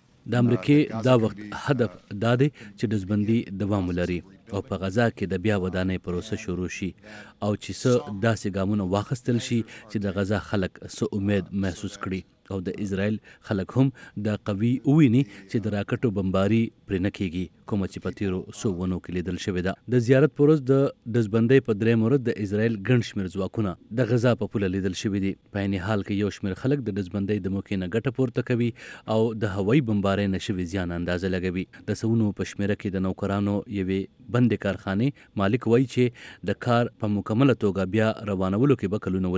د امریکې دا وخت هدف دا دی چې ډزبندي دوام ولري او په غزا کې د بیا ودانۍ پروسه شروع شي او چې څه داسې ګامونه واخیستل شي چې د غزا خلک څه امید محسوس کړي او د اسرائیل خلک هم د قوي وویني چې د راکټو بمباري پرې نه کېږي کومه چې په تېرو څو ونو کې لیدل شوې ده. د زیارت پر ورځ د ډزبندۍ په درېیم ورځ د اسرائیل ګڼ شمېر ځواکونه د غزا په پوله لیدل شوي دي. په عین حال کې یو شمېر خلک د ډزبندۍ د موقع نه ګټه پورته کوي او د هوایي بمبارۍ نه شوي زیان اندازه لګوي. د سوونو په شمېره کې د نوکرانو یوې بندې کارخانې مالک وایي چې د کار په مکمله توګه بیا روانولو کې به کلونه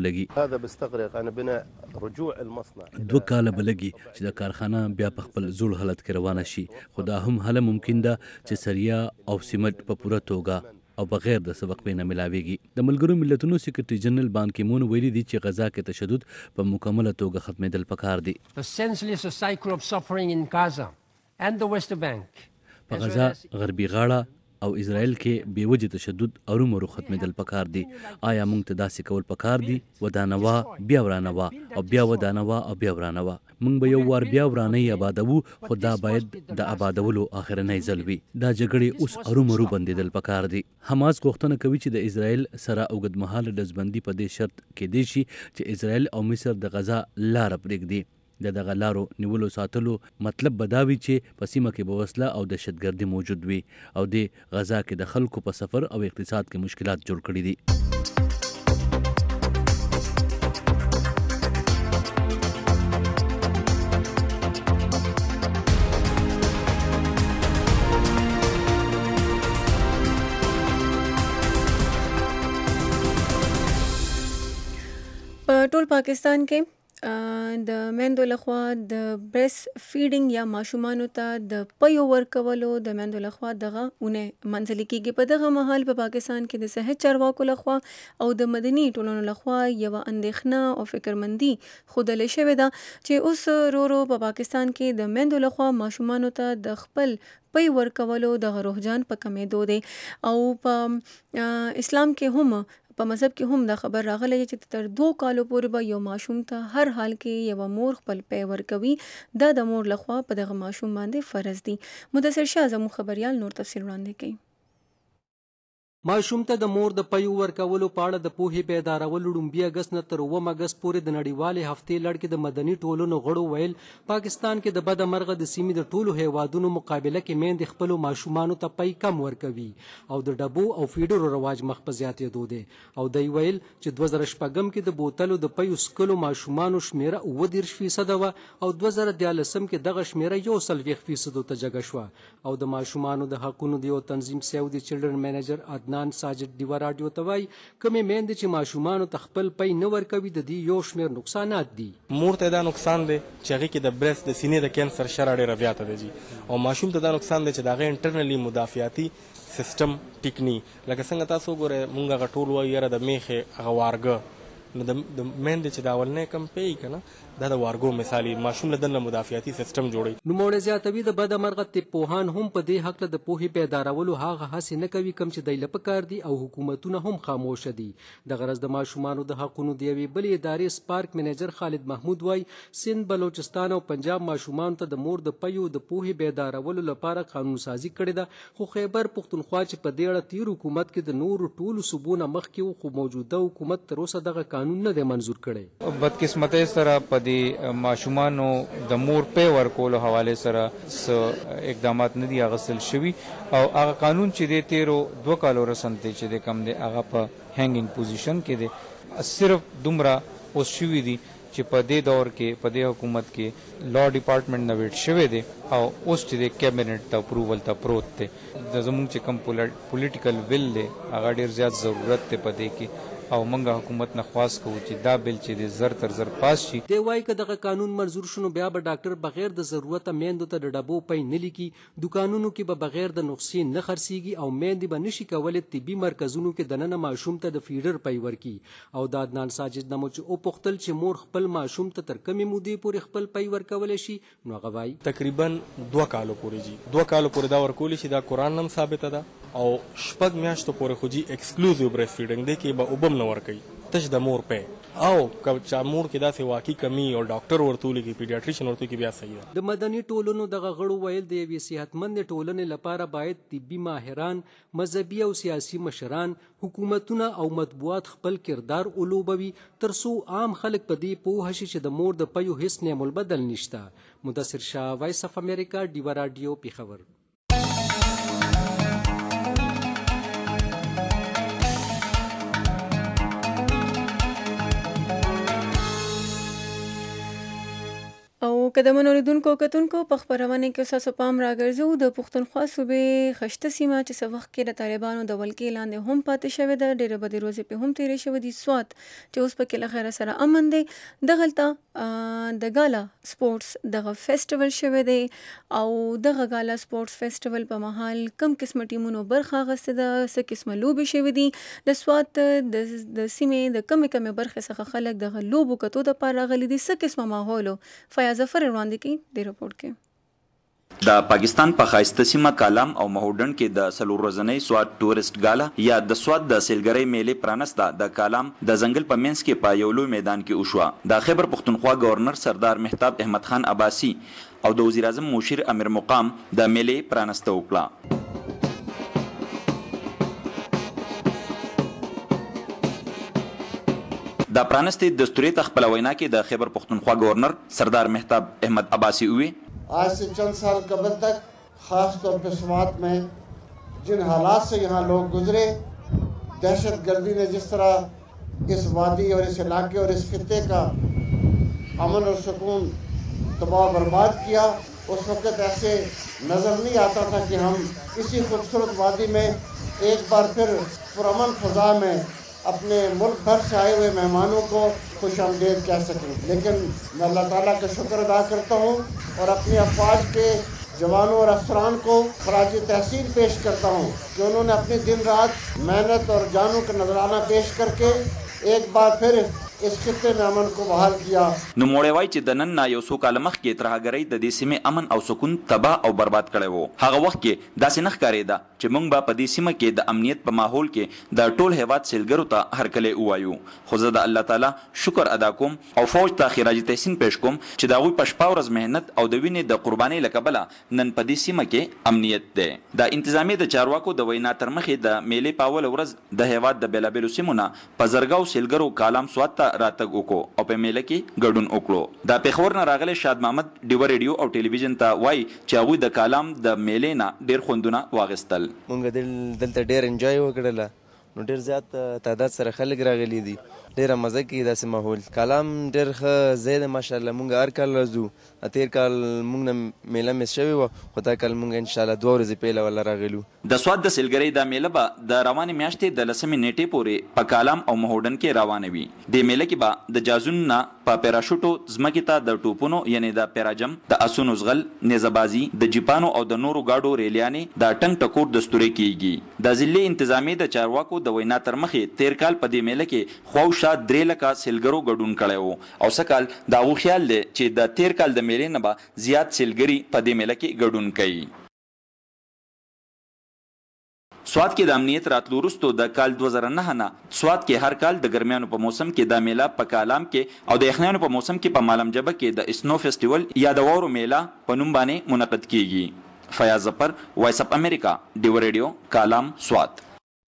ولګي. دوه کاله به لګي چې د کارخانه بیا په خپل زوړ حالت کې روانه شي، خو دا هم هله ممکن ده چې سریا او سیمټ په پوره توګه او بغیر د سبق نه ملاويږي. د ملګرو ملتونو سکرټری جنرال بان کی مون ویلي دي چې غزا کې تشدد په مکمله توګه ختمېدل پکار دي. په غزا غربي غاړه او اسرائیل کې بیوجه تشدد ارومرو ختمېدل پکار دي. آیا موږ ته داسې کول پکار دي ودانوا بیا ورانوا او بیا ودانوا او بیا ورانوا؟ موږ به یو وار بیا ورانه آبادوو، خو دا باید د آبادولو اخرنی ځل وي. دا جګړې اوس ارومرو بندېدل پکار دي. حماس غوښتنه کوي چې د اسرائیل سره اوږدمهاله ډزبندي په دې شرط کېدی شي چې اسرائیل او مصر د غزا لاره پرېږدي. د دغه لارو نیولو ساتلو مطلب به دا وي چې په سیمه کې به وسله او دهشتګردي موجود وي او د غزا کې د خلکو په سفر او اقتصاد کې مشکلات جوړ کړي دي. په ټول پاکستان کې د میندو لخوا د بریس فیډینګ یا ماشومانو ته د پیو ورکولو د میندو لخوا دغه اونه منځلي کېږي. په دغه مهال په پاکستان کې د صحت چارواکو لخوا او د مدني ټولنو لخوا یو اندېښنه او فکرمندي ښودل شوې ده چې اوس ورو ورو په پاکستان کې د میندو لخوا ماشومانو ته د خپل پی ورکولو د رجحان په کمېدو دی او په اسلام کې هم په مذهب کې هم دا خبر راغلی چې تر دوه کالو پورې به یو ماشوم ته هر حال کې یو مور خپل پی ورکوي. دا د مور لخوا په دغه ماشوم باندې فرض دي. مدثر شاه زموږ خبريال نور تفصیل وړاندې کوي. ماشوم ته د مور د پیو ورکولو په اړه د پوهې بیدارولو لومړی اګست نه تر اووم اګست پورې د نړیوالې هفتې لړ کې د مدني ټولنو غړو ویل پاکستان کې د بده مرغه د سیمې د ټولو هیوادونو مقابله کې میندې خپلو ماشومانو ته پی کم ورکوي او د ډبو او فیډرو رواج مخ په زیاتېدو دی. او دی ویل چې دوه زره شپږم کې د بوتلو د پیو څښلو ماشومانو شمیره اووه دېرش فیصده وه او دوه زره دیارلسم کې دغه شمیره یو څلوېښت فیصدو ته جګه شوه. او د ماشومانو د حقونو د یو تنظیم سیو د چلډرن مینیجر عدنان ساجد ډیوه راډیو ته وایي کومې میندې چې ماشومانو ته خپل پی نه ورکوي د دې یو شمېر نقصانات دي. مور ته دا نقصان دی چې هغې کې د برست د سینې د کینسر شرح ډېره زیاته ده جي او ماشوم ته دا نقصان دی چې د هغې انټرنلي مدافعتي سیسټم ټیک ني. لکه څنګه تاسو وګورئ مونږ هغه ټول وایو یاره د میخې هغه وارګه نو د میندې چې د اولنی کم پی که نه دا د وارګو مثالي ماشوم له دننه مدافعتي سیسټم جوړوي. نوموړی زیاتوي د بده مرغه طب پوهان هم په دې هکله د پوهې بیدارولو هغه هڅې نه کوي کوم چې دی له پکار دي او حکومتونه هم خاموشه دي. د غرض د ماشومانو د حقونو د یوې بلې ادارې سپارک منیجر خالد محمود وایي سند بلوچستان او پنجاب ماشومانو ته د مور د پیو د پوهې بیدارولو لپاره قانون سازي کړې ده خو خیبر پښتونخوا چې په دې اړه تیر حکومت کې د نورو ټولو صوبونه مخکې و خو موجوده حکومت تر اوسه دغه قانون نه دی منظور کړی. بدقسمتۍ سره په دې ماشومانو د مور پی ورکولو حواله سره څه اقدامات نه دي اغوستل شوي او هغه قانون چې دی تیرو دوه کالو رسنتې چې دی کم دی هغه په هینګینګ پوزیشن کې دی. صرف دومره اوس شوي دي چې په دې دور کې په دې حکومت کې لا ډپارټمنټ نه ویټ شوی دی او اوس چې دی کیبنټ ته اپروول ته پروت دی. د زموږ چې کوم پولیټیکل ویل دی هغه ډېر زیات ضرورت دی په دې کې او منګه حکومت نه خواست کوو چې دا بل چې د زر تر زر پاس شي. دی وایي که دغه قانون منظور شنو بیا به ډاکټر بغیر د ضرورته میندو ته د ډبو پی نه لیکي دکانونو کې به بغیر د نسخې نه خرڅېږي او میندې به نشي کولی طبي مرکزونو کې دننه ماشوم ته د فیډر پی ورکي. او د عدنان ساجد نه مو چې وپوښتل چې مور خپل ماشوم ته تر کومې مودې پورې خپل پی ورکولی شي نو هغه وایي تقریبا دوه کالو پورې جي دوه کالو پورې دا ورکولی شي دا قرآن هم ثابته ده او شپږ میاشتو پورې خو جي ایکسکلوزیو بریسټ فیډینګ دی کې به اوبه هم نه ورکوي تش د مور پی او که چا مور کې داسې واقعي کمی او ډاکټر ورته ولیکي پیډیاټریشن ورته ولیکي بیا صحیح ده. د مدني ټولنو دغه غړو ویل د یوې صحتمندې ټولنې لپاره باید طبي ماهران مذهبي او سیاسي مشران حکومتونه او مطبوعات خپل کردار ولوبوي تر څو عام خلک په دې پوه شي چې د مور د پیو هیڅ نعم البدل نشته. مدثر شاه وایس اف امریکا ډیوه راډیو پیښور. او قدمن اوریدونکو کتونکو په خبرونه کې ستاسو پام راګرځو د پښتونخوا صوبې خشته سیمه چې څه وخت کې د طالبانو د ولکې لاندې هم پاتې شوې ده ډېرې بدې ورځې په هم تیرې شوې دي سوات چې اوس پکې له خیره سره امن دی. دغلته د ګالا سپورټس دغه فیسټیول شوی دی او دغه ګالا سپورټس فیسټیول په مهال کم قسمه ټیمونو برخه اخیستې ده څه قسمه لوبې شوې دي د سوات د د سیمې د کمې کمې برخې څخه خلک دغه لوبو کتو دپاره راغلي دي څه قسمه ماحول ظفر وړاندې کې د رپورټ کې د پاکستان په ښایسته سیمه کالام او مهوډن کې د څلور ورځنۍ سوات ټورسټ ګالا یا د سوات د سیلګرۍ میلې پرانسته د کالام د ځنګل په منځ کې په یو لوی میدان کې وشوه. د خیبر پښتونخوا گورنر سردار مهتاب احمد خان عباسي او د وزیر اعظم مشیر امیر مقام د میلې پرانسته وکړه. د پرانستې دستوري ته خپله وینا کې د خیبر پښتونخوا گورنر سردار مهتاب احمد عباسی ہوئے آج سے چند سال قبل تک خاص طور پہ سوات میں جن حالات سے یہاں لوگ گزرے دہشت گردی نے جس طرح اس وادی اور اس علاقے اور اس خطے کا امن اور سکون تباہ برباد کیا اس وقت ایسے نظر نہیں آتا تھا کہ ہم اسی خوبصورت وادی میں ایک بار پھر پرامن فضا میں اپنے ملک بھر سے آئے ہوئے مہمانوں کو خوش آمدید کہہ سکیں. لیکن میں اللہ تعالیٰ کا شکر ادا کرتا ہوں اور اپنی افواج کے جوانوں اور افسران کو خراج تحسین پیش کرتا ہوں کہ انہوں نے اپنی دن رات محنت اور جانوں کا نذرانہ پیش کر کے ایک بار پھر اس خطے میں امن کو بحال کیا. نوموړی وایي چې د نن نه یو څو کاله مخکې ترهګرۍ د دې سیمې امن او سکون تباه او برباد کړی و. هغه وخت کې داسې نه ښکارېده چې موږ به په دې سیمه کې د امنیت په ماحول کې د ټول هیواد سیلګرو ته هرکلی ووایو. خو زه د الله تعالی شکر ادا کوم او فوج ته خراج تحسین پیش کوم چې د هغوی په شپه ورځ محنت او د وینې د قربانۍ له کبله نن په دې سیمه کې امنیت دی. د انتظامیې د چارواکو د وینا تر مخې د میلې په اوله ورځ د هیواد د بېلابېلو سیمو نه په زرګاو سیلګرو کالام سوات ته راتګ وکړو او په میله کې ګډون وکړو. د پېښور نه راغلی شاد محمد ډیوه ریډیو او ټلویزیون ته وایي چې هغوی د کالام د میلې نه ډېر خوندونه واخیستل. مونږ دلته ډېر انجوای وکړله نو ډېر زیات تعداد سره خلک راغلي دي. ډېره مزه کوي داسې ماحول. کالام ډېر ښه ځای دی ماشاءالله. مونږ هر کال راځو. تېر کال مونږ نه میله مس شوې وه خو دا کال مونږ انشاءالله دوه ورځې پهله ولا راغلو. د سوات د سیلګرۍ دا میله به د روانې میاشتې د لسمې نیټې پورې په کالام او مهوډن کې روانه وي. دې میله کې به د جازون نه په پیراشوټو ځمکې ته د ټوپونو یعنې د پیراجم، د اسونو ځغل، نیزهبازي، د جیپانو او د نورو ګاډو ریلیانې د ټنګ ټکور دستورې کیږي. د ضلعي انتظامیې د چارواکو د وینا تر مخې تېر کال په دې میله کې خواوشا درې لکه سیلګرو ګډون کړی و او سږ کال د هغو خیال دی چې د تېر کال د میلې نه به زیات سیلګري په دې میله کې ګډون کوي. سوات کې د امنیت راتلو وروستو د کال دوه زره نهه نه سوات کې هر کال د ګرمیانو په موسم کې دا میله په کالام کې او د یخنیانو په موسم کې په مالم جبه کې د اسنو فیسټیول یا د واورو میله په نوم باندې منعقد کیږي. فیاض ظفر، وایس اف امریکا، ډیو ریډیو، کالام، سوات.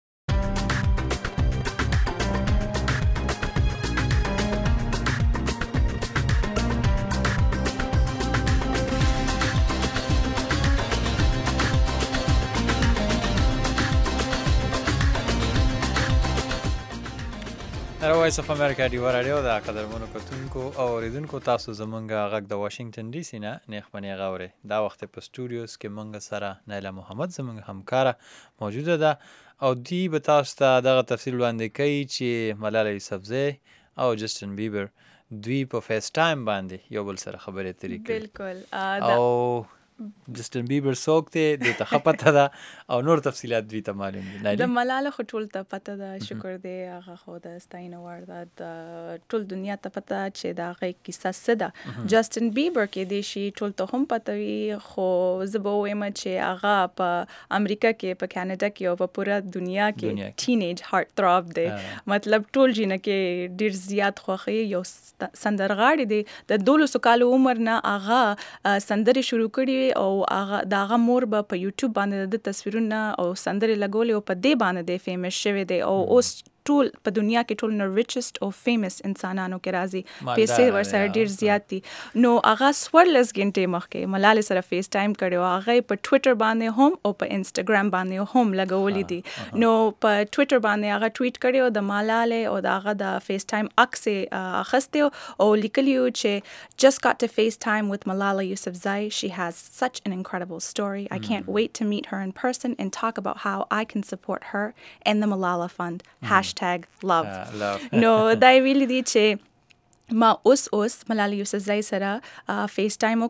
وایس اف امریکا ډیو راډیو د قدرمنو کتونکو او اوریدونکو تاسو زمونږ غږ د واشنگټن ډي سي نه نیغ په نیغه اورئ. دا وخت په سټوډیوز کې مونږ سره نایله محمد زمونږ همکاره موجوده ده او دی به تاسو ته دغه تفصیل وړاندې کوي چې ملاله یوسفزۍ او جسټن بیبر دوی په فیس ټایم باندې یو بل سره خبرې اترې کوي. بالکل. او جسټن بیبر څوک دی دوی ته ښه پته ده او نور تفصیلات دوی ته معلوم دي. د ملاله خو ټول ته پته ده، شکر دی هغه خو د ستاینه وړ ده. د ټول دنیا ته پته چې د هغې کیسه څه ده. جسټن بیبر کیدای شي ټول ته هم پته وي خو زه به ووایم چې هغه په امریکا کې، په کاناډا کې او په پوره دنیا کې ټینیج هارت تھراب دی. مطلب ټول جینه کې ډېر زیات خوښوي. یو سندرغاړی دی د دولسو کالو عمر نه هغه سندرې شروع کړي او هغه د هغه مور به په یوټیوب باندې د تصویرونه او سندرې لګولې او په دې باندې دی فیمس شوی دی او اوس ټول په دنیا کې ټول نه ریچست او فیمس انسانانو کې راځي، پیسې ورسره ډېر زیات دي. نو هغه څوارلس غنټې مخکې ملالې سره فیس ټایم کړی و. هغه په ټویټر باندې هم او په انسټاګرام باندې هم لګولې دي. نو په ټویټر باندې هغه ټویټ کړی و د ملالې او د هغه د فیس ټایم عکس یې اخیستی او لیکلی و چې just got to face time with Malala Yousafzai. She has such an incredible story. I can't wait to meet her in person and talk about how I can support her and the Malala Fund. Hashtag love. Uh, love. No, دا ویلي دي چې ما اوس اوس ملاله یوسفزۍ سره فیس ټایم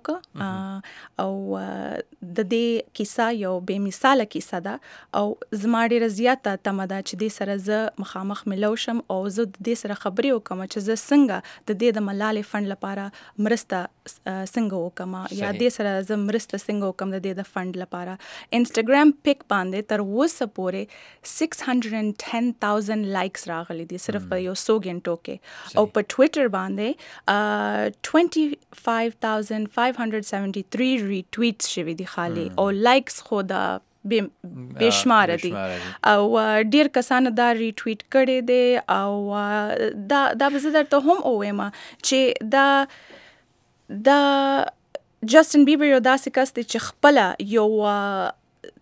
وکړه او د دې کیسه یو بې مثاله کیسه ده او زما ډېره زیاته تمه ده چې دې سره زه مخامخ ملو شم او زه د دې سره خبرې وکړم چې زه څنګه د دې د ملالې فنډ لپاره مرسته څنګه وکړم یا دې سره زه مرسته څنګه وکړم د دې د فنډ لپاره. انسټاګرام پیک باندې تر اوسه پورې سکس هنډرډ اینډ ټین تاوزنډ لایکس راغلي دي صرف په یو څو غنټو کې او په ټویټر باندې twenty-five thousand five hundred seventy-three ریټویټس شوي دي خالي او لایکس خو د بېشماره دي او ډېر کسانو دا ریټویټ کړی دی او دا دا به زه درته هم ووایم چې دا دا جسټن بیبر یو داسې کس دی چې خپله یو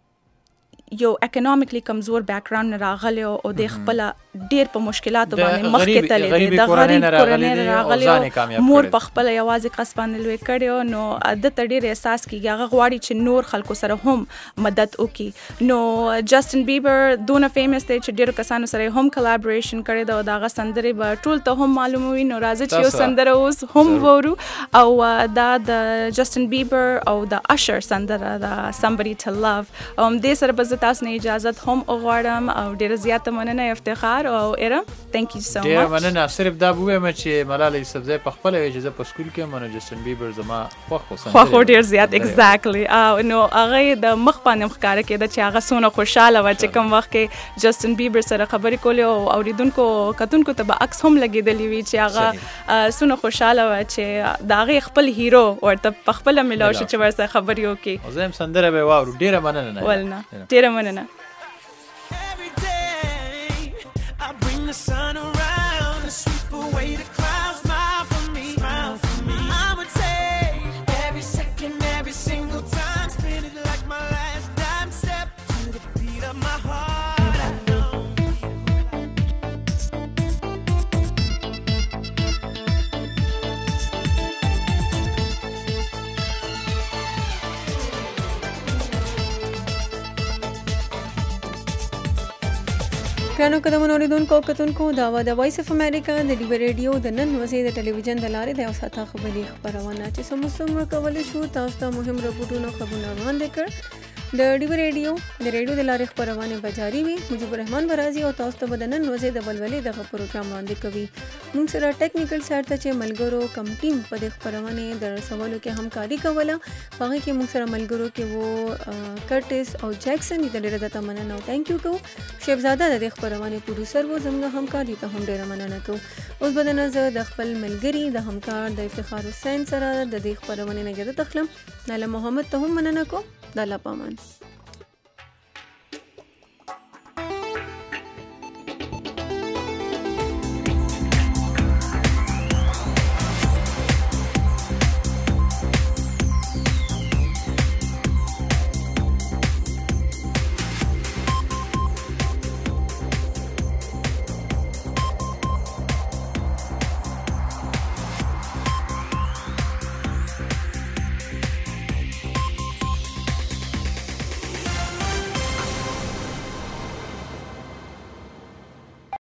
یو اکونومیکلی کمزور بیکګراوند نه راغلی او د خپله ډېر په مشکلاتو باندې مخکې تللی دی. د غریب کورنۍ نه راغلی او مور په خپله یوازې کس باندې لوی کړی نو ده ته ډېر احساس کېږي هغه غواړي چې نور خلکو سره هم مدد وکړي. نو جسټن بیبر دونه فیمس دی چې ډېرو کسانو سره یې هم کلابریشن کړی ده او د هغه سندرې به ټول ته هم معلوموي. نو راځه چې یو سندره اوس هم وورو او دا د جسټن بیبر او د اشر سندره ده Somebody to Love. او همدې سره به زه تاسو نه اجازت هم غواړم او ډېره زیاته مننه افتخار او ارم thank you so much. ډېره مننه. صرف دا به ووایم چې ملاله یوسفزۍ په خپله وایي چې زه په سکول کې یم نو جسټن بیبر زما خوښ و خوښ و ډېر زیات exactly. نو هغه یې د مخ باندې ښکاره کېده چې هغه څومره خوشحاله وه چې کوم وخت کې جسټن بیبر سره خبرې کولې او اوریدونکو کتونکو ته به عکس هم لګېدلی وي چې هغه څومره خوشحاله وه چې د هغې خپل هیرو ورته په خپله میلاو شو چې ورسره خبرې وکړي. زه هم سندره به یې واورو. ډېره مننه. ولنه ډېره مننه. The sun around to sweep away the clouds, smile for me, smile for me. I'ma take every second, every single time, spin it like my last time, step to the beat of my heart. I know ګرانو قدمونو اوریدونکو او کتونکو دا و د وایس اف امریکا د ډیوی ریډیو د نن ورځې د ټلویزیون د لارې د یو ساعته خبري خبرونه چې سمو سمو کولی شو تاسو ته مهم رپورټونه خبرونه وړاندې کړ د ډیوی ریډیو د ریډیو د لارې خبرونه به جاری وي مجيب الرحمن برازي او تاسو ته د نن ورځې د بلبلې د پروګرام وړاندې کوي موږ سره ټیکنیکل سایت ته چې ملګرو کم ټیم په د خبرونه د رسولو کې همکاري کوله هغه کې موږ سره ملګرو کې وو کرټس او جیکسن د ډیره د تمننه او ثانک یو کو شیبزاده د خبرونه پروډوسر وو زموږ همکاري ته هم ډیره مننه کو اوس به د نظر د خپل ملګری د همکار د افتخار حسین سره د دې خبرونه نه ګرځي تخلم ناله محمد ته هم مننه کو د الله پامان